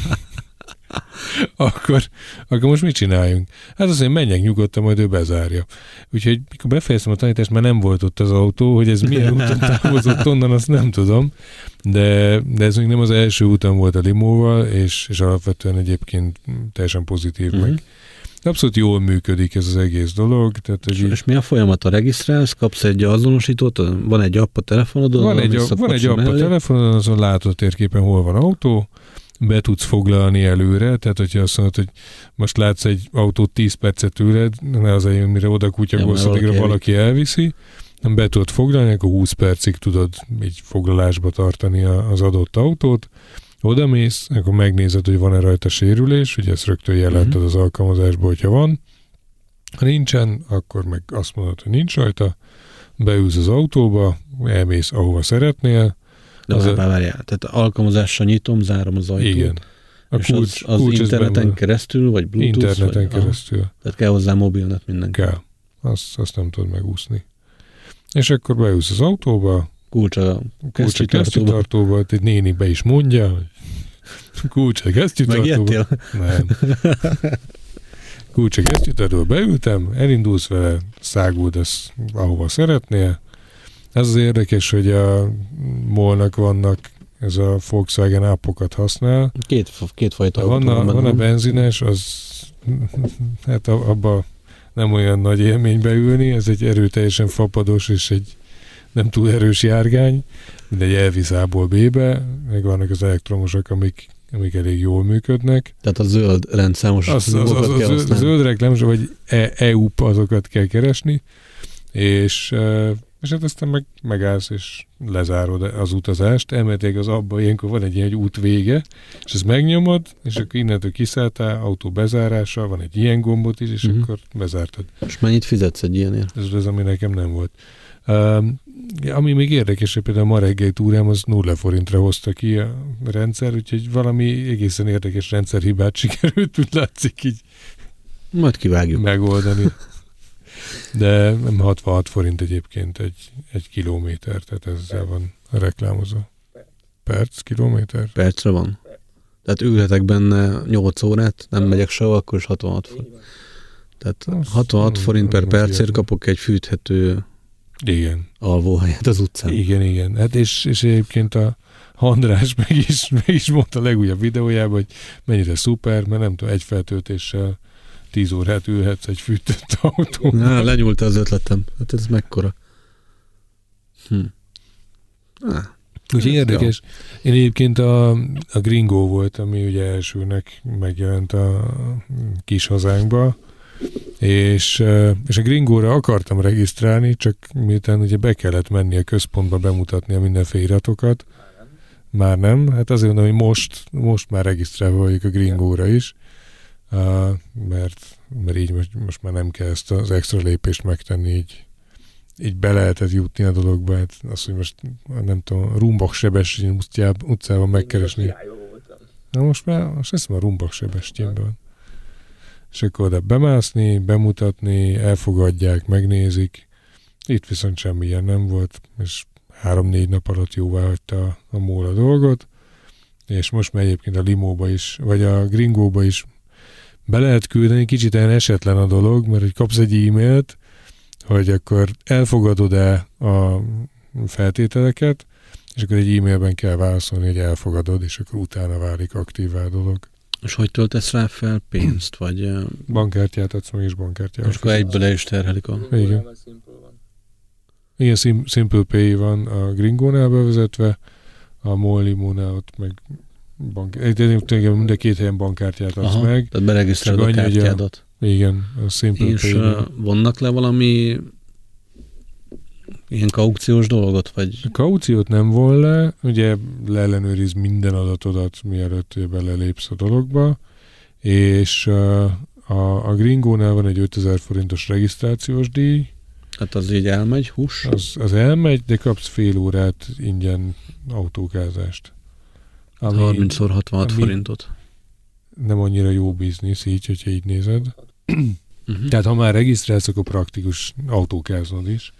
akkor, akkor most mit csináljunk? Hát azt mondja, menjek nyugodtan, majd ő bezárja. Úgyhogy mikor befejeztem a tanítást, már nem volt ott az autó, hogy ez milyen úton távozott onnan, azt nem tudom, de, de ez még nem az első úton volt a limóval, és, és alapvetően egyébként teljesen pozitív uh-huh. meg. Abszolút jól működik ez az egész dolog. Tehát, hogy és mi a folyamat? A regisztrálsz, kapsz egy azonosítót, van egy app a telefonodon? Van egy, van egy app a telefonodon, azon látod térképen, hol van autó, be tudsz foglalni előre, tehát hogyha azt mondod, hogy most látsz egy autót tíz percet tőled, ne az eljön, mire oda kutyagolsz, ja, addigra valaki elviszi, nem be tudod foglalni, akkor húsz percig tudod így foglalásba tartani az adott autót, oda mész, akkor megnézed, hogy van-e rajta sérülés, ugye ezt rögtön jelented uh-huh. az alkalmazásba, hogyha van. Ha nincsen, akkor meg azt mondod, hogy nincs rajta, beülsz az autóba, elmész, ahova szeretnél. De az már várjál, tehát alkalmazással nyitom, zárom az ajtót. Igen. A és kulcs, az, az kulcs interneten keresztül, vagy Bluetooth? Interneten vagy, keresztül. Aha. Tehát kell hozzá mobilnet mindenki. Kell. Azt, azt nem tudod megúszni. És akkor beülsz az autóba, kulcs a kesztyűtartóba, egy néni be is mondja, hogy kulcs a kesztyűtartóba. Nem. Kulcs a kesztyűtartóba beültem, elindulsz vele, száguldasz ahova szeretnél. Ez az érdekes, hogy a MOL-nak vannak, ez a Volkswagen appokat használ. Két, két fajta van a, van a benzines, az hát abba nem olyan nagy élmény beülni, ez egy erőteljesen fapados és egy nem túl erős járgány, mindegy elvisz A-ból B-be, meg vannak az elektromosok, amik, amik elég jól működnek. Tehát a zöld rendszámos az, az, az, az, az, az zöld reklámos, vagy E U P azokat kell keresni, és, és hát aztán meg megállsz, és lezárod az utazást. Elméletileg az abban ilyenkor van egy ilyen út vége, és ezt megnyomod, és akkor innentől kiszálltál, autó bezárása, van egy ilyen gombot is, és uh-huh. akkor bezártad. És mennyit fizetsz egy ilyenért? Ez az, ami nekem nem volt. Um, ami még érdekes, hogy például ma reggel túrám az nulla forintra hozta ki a rendszer, úgyhogy valami egészen érdekes rendszerhibát sikerült, úgy látszik így majd kivágjuk megoldani. De nem hatvanhat forint egyébként egy, egy kilométer, tehát ezzel van reklámozva. Perc, kilométer? Percre van. Tehát ülhetek benne nyolc órát, nem megyek sehol, akkor is hatvanhat forint. Tehát hatvanhat forint per percért kapok egy fűthető igen. alvóhelyet az utcán. Igen, igen. Hát és, és egyébként a András meg is, meg is mondta a legújabb videójában, hogy mennyire szuper, mert nem tudom, egy feltöltéssel tíz órát ülhetsz egy fűtött autón. Na, lenyúlta az ötletem. Hát ez mekkora. Hm. Ah, úgyhogy érdekes. Én egyébként a, a Gringo volt, ami ugye elsőnek megjelent a kis hazánkba, és, és a Gringóra akartam regisztrálni, csak miután ugye be kellett menni a központba bemutatni a mindenféle iratokat. Már nem. Hát azért mondom, hogy most, most már regisztrálva vagyok a Gringóra is, uh, mert, mert így most, most már nem kell ezt az extra lépést megtenni így így be lehetett jutni a dologba. Hát azt, hogy most nem tudom, Rumbach-Sebestyén utcában megkeresni. Na most már, most ezt már Rumbach-Sebestyénben van. És akkor oda bemászni, bemutatni, elfogadják, megnézik. Itt viszont semmi ilyen nem volt, és három-négy nap alatt jóvá hagyta a, a MOL a dolgot, és most már egyébként a Limóba is, vagy a Gringóba is be lehet küldeni, kicsit olyan esetlen a dolog, mert hogy kapsz egy e-mailt, hogy akkor elfogadod-e a feltételeket, és akkor egy e-mailben kell válaszolni, hogy elfogadod, és akkor utána válik aktívvá a dolog. És hogy töltesz rá fel pénzt, vagy... Bankkártyát adsz meg, és bankkártyát. És akkor egyből le is terhelik a... Igen. Igen, Sim- Simple Pay van a Gringónál bevezetve, a MOL Limónál ott meg bank... mind a két helyen bankkártyát adsz Aha, meg. Tehát beregisztrálod a kártyádat. A, igen, a Simple és Pay. És uh, vonnak le valami ilyen kaukciós dolgot, vagy... A kauciót nem von le, ugye leellenőriz minden adatodat, mielőtt belelépsz a dologba, és uh, a, a Gringónál van egy ötezer forintos regisztrációs díj. Hát az így elmegy, hús? Az, az elmegy, de kapsz fél órát ingyen autókázást. harmincszor hatvanhat forintot. Nem annyira jó biznisz így, hogyha így nézed. Uh-huh. Tehát ha már regisztrálsz, akkor praktikus autókáznod is.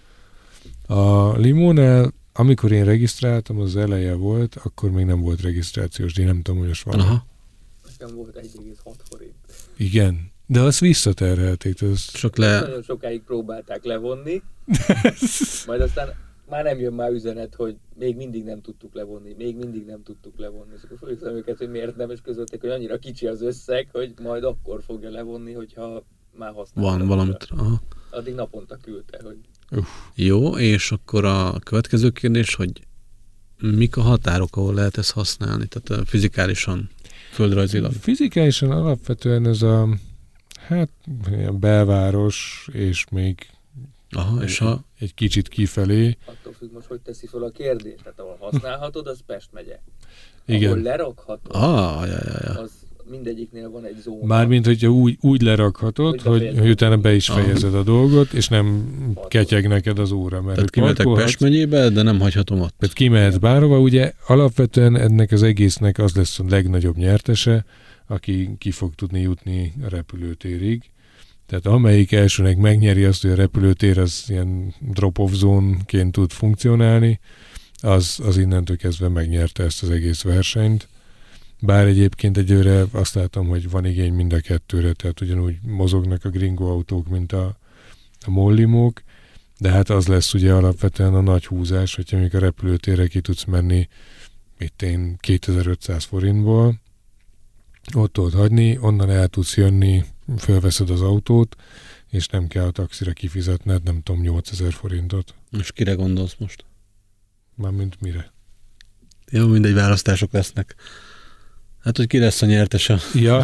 A Limónál, amikor én regisztráltam, az eleje volt, akkor még nem volt regisztrációs díj, nem tudom, hogy most van. Aha. Nekem volt egy egész hat forint. Igen, de azt visszaterhelték. Az... Csak le... Nagyon sokáig próbálták levonni, majd aztán már nem jön már üzenet, hogy még mindig nem tudtuk levonni, még mindig nem tudtuk levonni. És akkor fogjuk őket, hogy miért nem, és közölték, hogy annyira kicsi az összeg, hogy majd akkor fogja levonni, hogyha már használta. Van valamit. Aha. Addig naponta küldte, hogy... Uff. Jó, és akkor a következő kérdés, hogy mik a határok, ahol lehet ezt használni? Tehát fizikálisan, földrajzilag. Fizikálisan alapvetően ez a hát ilyen belváros, és még Aha, és ha... egy kicsit kifelé. Attól függ most, hogy teszi fel a kérdést. Tehát ahol használhatod, az Pest megye. Igen. Ahol lerakhatod, ah, ja, ja, ja. az mindegyiknél van egy zóna. Mármint, hogyha úgy, úgy lerakhatod, hogy, hogy, hogy utána be is fejezed a dolgot, és nem ketyeg neked az óra. Mert tehát kimehetek Pest megyébe, de nem hagyhatom ott. Tehát kimehetsz bárhova, ugye alapvetően ennek az egésznek az lesz a legnagyobb nyertese, aki ki fog tudni jutni a repülőtérig. Tehát amelyik elsőnek megnyeri azt, hogy a repülőtér az ilyen drop-off zone-ként tud funkcionálni, az, az innentől kezdve megnyerte ezt az egész versenyt. Bár egyébként egyőre azt látom, hogy van igény mind a kettőre, tehát ugyanúgy mozognak a Gringo autók, mint a, a MOL Limók, de hát az lesz ugye alapvetően a nagy húzás, hogyha még a repülőtérre ki tudsz menni, mit én, kétezer-ötszáz forintból, ott tudod hagyni, onnan el tudsz jönni, fölveszed az autót, és nem kell a taxira kifizetned, nem tudom, nyolcezer forintot. És kire gondolsz most? Mármint mire? Jó, mindegy, választások lesznek. Hát, hogy ki lesz a nyertese? Ja.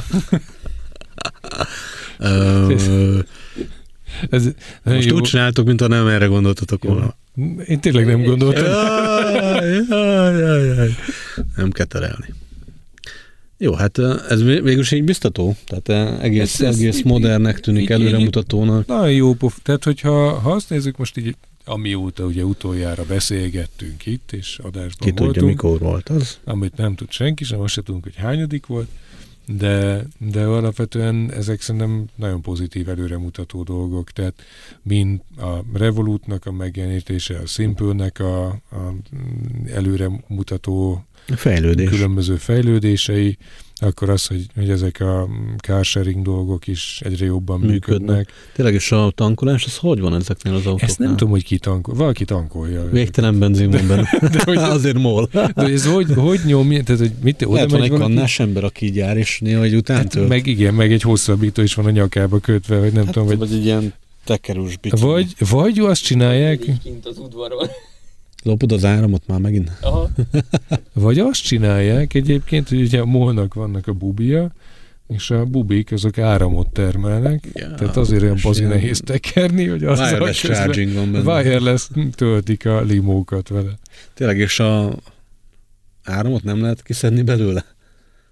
Ö, Ez, most jó. Úgy csináltok, mint ha nem erre gondoltatok volna. Én tényleg nem gondoltam. Jaj, jaj, jaj, jaj. Nem kell terelni. Jó, hát ez végülis így biztató, tehát egész, ez, ez egész így, modernnek tűnik, így, előremutatónak. Nagyon jó pof. Tehát, hogyha ha azt nézzük most így, amióta ugye utoljára beszélgettünk itt, és adásban Ki voltunk. Ki tudja, mikor volt az? Amit nem tud senki sem, azt se tudunk, hogy hányadik volt, de, de alapvetően ezek szerintem nagyon pozitív előremutató dolgok, tehát mind a Revolutnak a megjelenítése, a Simple-nek a, a előremutató fejlődés. Különböző fejlődései, akkor az, hogy, hogy ezek a carsharing dolgok is egyre jobban működnek. működnek. Tényleg, és a tankolás, az hogy van ezeknél az autóknál? Ezt nem tudom, hogy ki tankol. Valaki tankolja. Végtelen benzin van benne. De hogy azért MOL. De ez hogy, hogy nyomja? Tehát, hogy mit, oda lehet van egy valaki? Kannás ember, aki így jár, és néha egy után hát, tölt. meg igen, meg egy hosszabbító is van a nyakába kötve, vagy nem hát, tudom. Vagy, vagy egy ilyen tekerős bicikli. Vagy, vagy azt csinálják... Kint az udvaron. Lopod az áramot már megint? Aha. Vagy azt csinálják egyébként, hogy ugye a MOL-nak vannak a bubia, és a bubik azok áramot termelnek, ja, tehát azért olyan bazi nehéz tekerni, hogy az wireless charging van benne. Wireless töltik a limókat vele. Tényleg, és a áramot nem lehet kiszedni belőle?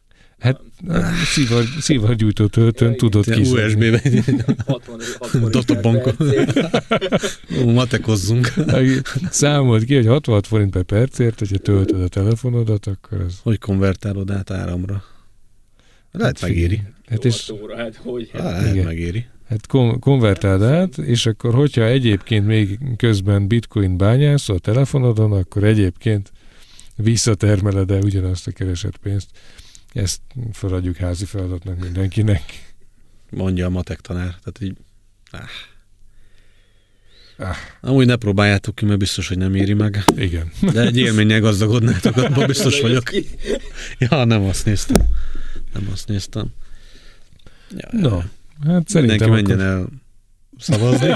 Hát szívar, szívargyújtó töltőn tudod kiszedni. u es bé-be. Databanka. Matekozzunk. Számolt ki, hogy hatvanhat forint per percért, hogyha töltöd a telefonodat, akkor az... Hogy konvertálod át áramra? Lehet hát megéri. Hát és... Óra, hát hogy? Hát, lehet igen. Megéri. Hát kon- konvertáld át, és akkor hogyha egyébként még közben bitcoin bányászol a telefonodon, akkor egyébként visszatermeled el ugyanazt a keresett pénzt. Ezt feladjuk házi feladatnak mindenkinek. Mondja a matek tanár. Tehát így... Ah. Ah. Amúgy ne próbáljátok ki, mert biztos, hogy nem éri meg. Igen. De egy élménnyel gazdagodnátok, abban biztos vagyok. Ja, nem azt néztem. Nem azt néztem. Ja, no, hát szerintem mindenki menjen akkor... el szavazni.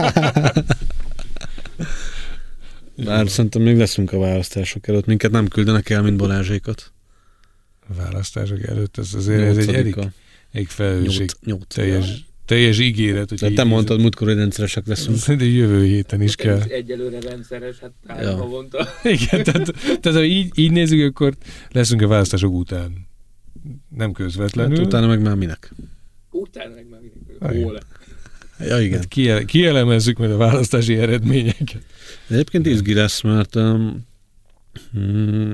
Bár szerintem még leszünk a választások előtt. Minket nem küldenek el, mint Balázsékat. A választások előtt ez azért ez egy elég, elég felelősség teljes, teljes ígéret. Hogy te mondtad, múltkor, hogy rendszeresek leszünk. De jövő héten is kell. Egyelőre rendszeres, hát három havonta. Igen, tehát, tehát ha így, így nézzük, akkor leszünk a választások után. Nem közvetlenül. Hát utána meg már minek? Utána meg már minek? Hol? Ja, igen. Hát kiele, kielemezzük majd a választási eredményeket. Egyébként izgi lesz, mert um, hmm,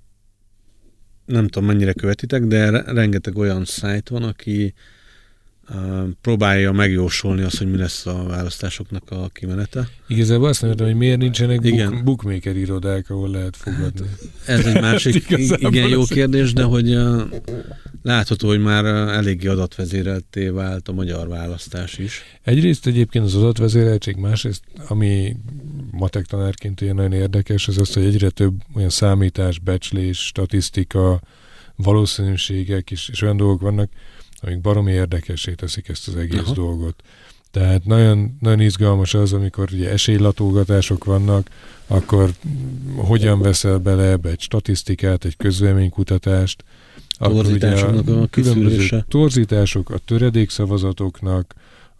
nem tudom, mennyire követitek, de rengeteg olyan szájt van, aki uh, próbálja megjósolni azt, hogy mi lesz a választásoknak a kimenete. Igazából azt nem értem, hogy miért nincsenek book, bookmaker irodák, ahol lehet fogadni. Hát, ez egy másik, igen, jó kérdés, de hogy uh, látható, hogy már eléggé adatvezérelté vált a magyar választás is. Egyrészt egyébként az adatvezéreltség, másrészt, ami matek tanárként ilyen nagyon érdekes, az az, hogy egyre több olyan számítás, becslés, statisztika, valószínűségek és, és olyan dolgok vannak, amik baromi érdekessé teszik ezt az egész Aha. dolgot. Tehát nagyon, nagyon izgalmas az, amikor ugye esélylatolgatások vannak, akkor hogyan veszel bele ebbe egy statisztikát, egy közvéleménykutatást, torzításoknak a, a különböző torzítások, a töredékszavazatoknak,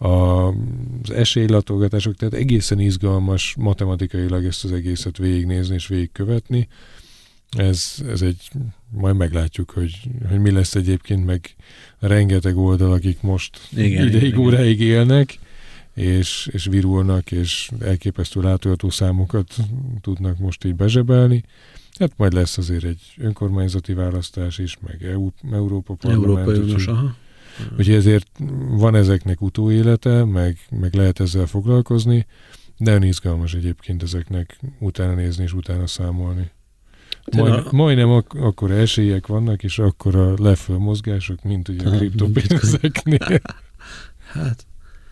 az esélylatolgatások, tehát egészen izgalmas matematikailag ezt az egészet végignézni és végigkövetni. Ez, ez egy, majd meglátjuk, hogy, hogy mi lesz egyébként, meg rengeteg oldal, akik most igen, ideig, igen. óráig élnek, és, és virulnak, és elképesztő látogató számokat tudnak most így bezsebelni. Hát majd lesz azért egy önkormányzati választás is, meg E U, Európa Parlament. Európai Uniós, aha. Úgyhogy ezért van ezeknek utóélete, meg, meg lehet ezzel foglalkozni, de nagyon izgalmas egyébként ezeknek utána nézni és utána számolni. Majd, a... Majdnem ak- akkor esélyek vannak, és akkor a leföl mozgások, mint ugye a kriptopénzeknél. Hát,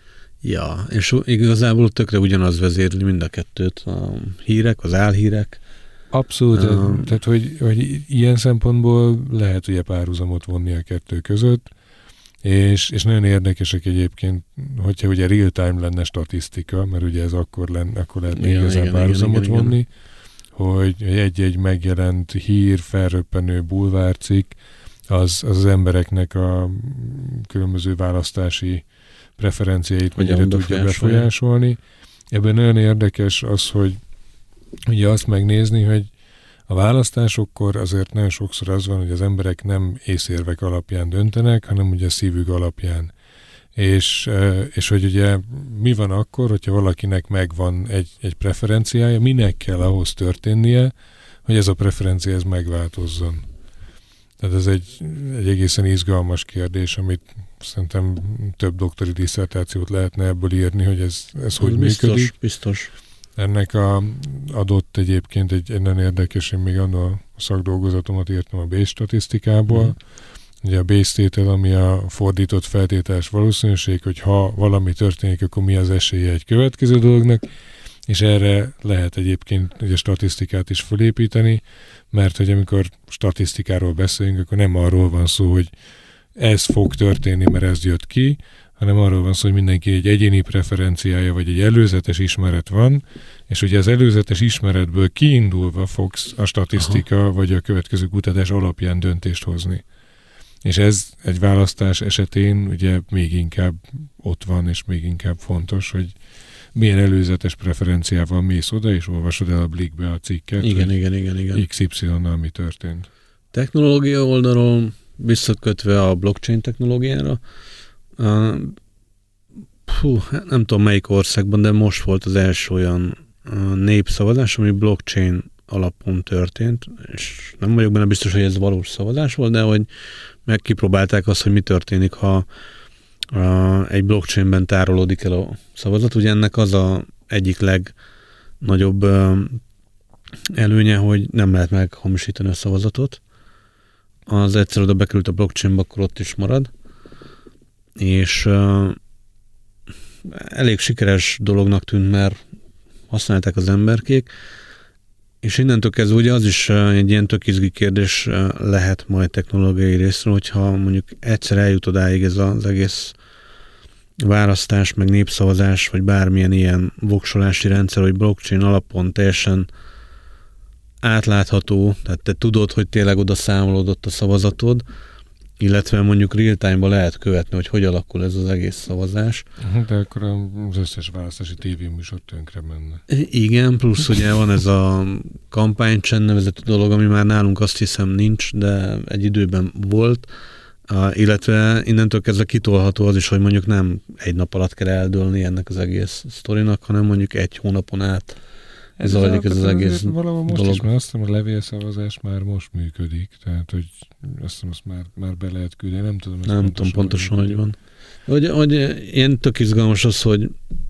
ja, és igazából tökre ugyanaz vezérli mind a kettőt, a hírek, az álhírek. Abszolút, um, tehát hogy, hogy ilyen szempontból lehet ugye párhuzamot vonni a kettő között, és, és nagyon érdekesek egyébként, hogyha ugye real-time lenne statisztika, mert ugye ez akkor, lenne, akkor lehetne igen, igazán igen, párhuzamot igen, vonni, igen. hogy egy-egy megjelent hír, felröppenő bulvárcikk, az, az az embereknek a különböző választási preferenciáit mennyire tudja befolyásolni. Ebben nagyon érdekes az, hogy ugye azt megnézni, hogy a választásokkor azért nagyon sokszor az van, hogy az emberek nem észérvek alapján döntenek, hanem ugye szívük alapján. És, és hogy ugye mi van akkor, hogyha valakinek megvan egy, egy preferenciája, minek kell ahhoz történnie, hogy ez a preferencia ez megváltozzon. Tehát ez egy, egy egészen izgalmas kérdés, amit szerintem több doktori disszertációt lehetne ebből írni, hogy ez, ez hogy biztos, működik. Biztos. Ennek a, adott egyébként egy, egy nagyon érdekes, én még annak a szakdolgozatomat írtam a Bayes statisztikából. Mm. Ugye a Bayes tétel, ami a fordított feltételes valószínűség, hogy ha valami történik, akkor mi az esélye egy következő dolognak, és erre lehet egyébként ugye statisztikát is felépíteni, mert hogy amikor statisztikáról beszélünk, akkor nem arról van szó, hogy ez fog történni, mert ez jött ki, hanem arról van szó, hogy mindenki egy egyéni preferenciája, vagy egy előzetes ismeret van, és ugye az előzetes ismeretből kiindulva fogsz a statisztika, Aha. vagy a következő kutatás alapján döntést hozni. És ez egy választás esetén ugye még inkább ott van, és még inkább fontos, hogy milyen előzetes preferenciával mész oda, és olvasod el a Blickbe a cikket, igen, igen, igen, igen. iksz ipszilonnal mi történt. Technológia oldalon visszakötve a blockchain technológiára, uh, hú, nem tudom melyik országban, de most volt az első olyan uh, népszavazás, ami blockchain alapon történt, és nem vagyok benne biztos, hogy ez valós szavazás volt, de hogy meg kipróbálták azt, hogy mi történik, ha uh, egy blockchainben tárolódik el a szavazat. Ugye ennek az a egyik legnagyobb uh, előnye, hogy nem lehet meghamisítani a szavazatot. Az egyszer oda bekerült a blockchainba, akkor ott is marad. És uh, elég sikeres dolognak tűnt, mert használták az emberkék, és innentől kezdve ugye az is egy ilyen tök izgi kérdés lehet majd technológiai részről, hogyha mondjuk egyszer eljut odáig ez az egész választás, meg népszavazás, vagy bármilyen ilyen voksolási rendszer, hogy blockchain alapon teljesen átlátható, tehát te tudod, hogy tényleg oda számolódott a szavazatod, illetve mondjuk real-time-ban lehet követni, hogy hogy alakul ez az egész szavazás. De akkor az összes választási tévéműsor tönkre menne. Igen, plusz ugye van ez a kampánycsen nevezetű dolog, ami már nálunk azt hiszem nincs, de egy időben volt, uh, illetve innentől kezdve kitolható az is, hogy mondjuk nem egy nap alatt kell eldőlni ennek az egész sztorinak, hanem mondjuk egy hónapon át ez zajlik ez az egész valahol most dolog. Is, mert azt hiszem, a levélszavazás már most működik, tehát hogy azt hiszem, azt már, már be lehet küldeni, nem tudom. Nem pontosan, tudom pontosan, hogy van. Hogy, hogy ilyen tök izgalmas az, hogy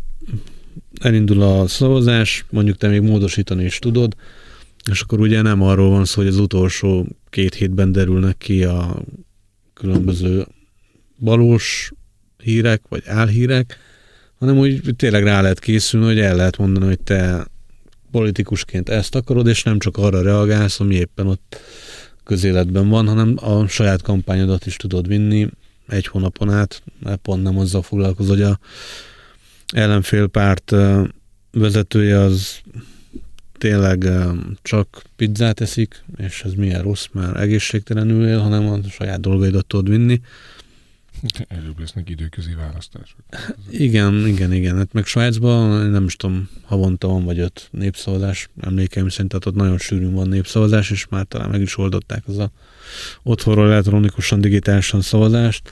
elindul a szavazás, mondjuk te még módosítani is tudod, és akkor ugye nem arról van szó, hogy az utolsó két hétben derülnek ki a különböző valós hírek, vagy álhírek, hanem úgy tényleg rá lehet készülni, hogy el lehet mondani, hogy te politikusként ezt akarod, és nem csak arra reagálsz, ami éppen ott közéletben van, hanem a saját kampányodat is tudod vinni egy hónapon át, mert pont nem azzal foglalkoz, hogy a ellenfélpárt vezetője az tényleg csak pizzát eszik, és ez milyen rossz, már egészségtelenül él, hanem a saját dolgaidat tudod vinni. Előbb lesznek időközi választások. Igen, igen, igen. Hát meg Svájcban nem is tudom, havonta van vagy öt népszavazás, emlékeim szerint, tehát ott nagyon sűrűn van népszavazás, és már talán meg is oldották az a otthonról elektronikusan, digitálisan szavazást.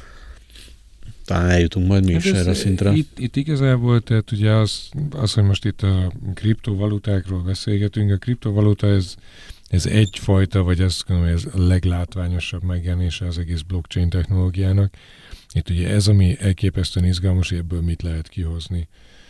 Talán eljutunk majd mi is hát erre a szintre. Itt, itt igazából, tehát ugye az, az, hogy most itt a kriptovalutákról beszélgetünk, a kriptovaluta ez, ez egyfajta, vagy azt gondolom, hogy ez a leglátványosabb megjelenése az egész blockchain technológiának. Itt ugye ez, ami elképesztően izgalmas, ebből mit lehet kihozni.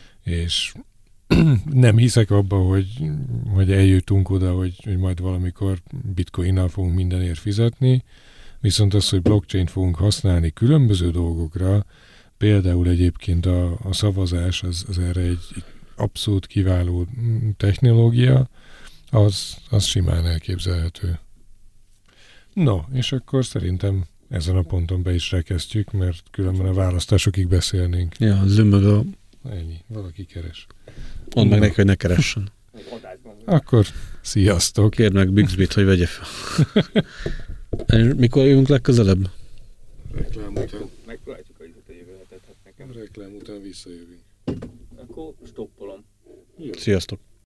És nem hiszek abba, hogy, hogy eljutunk oda, hogy, hogy majd valamikor bitcoinnal fogunk mindenért fizetni, viszont az, hogy blockchain fogunk használni különböző dolgokra, például egyébként a, a szavazás, az, az erre egy, egy abszolút kiváló technológia, az, az simán elképzelhető. No, és akkor szerintem ezen a ponton be is rekesztjük, mert különben a választásokig beszélnénk. Ja, zümmög a... Ennyi, valaki keres. Mondd meg neki, hogy ne keressen. Akkor sziasztok! Kérd meg Bixbyt, hogy vegye fel. Mikor jövünk legközelebb? Reklám után. Megpróbáljuk a izet a jövő hetet, hát nekem. Reklám után visszajövünk. Akkor stoppolom. Sziasztok!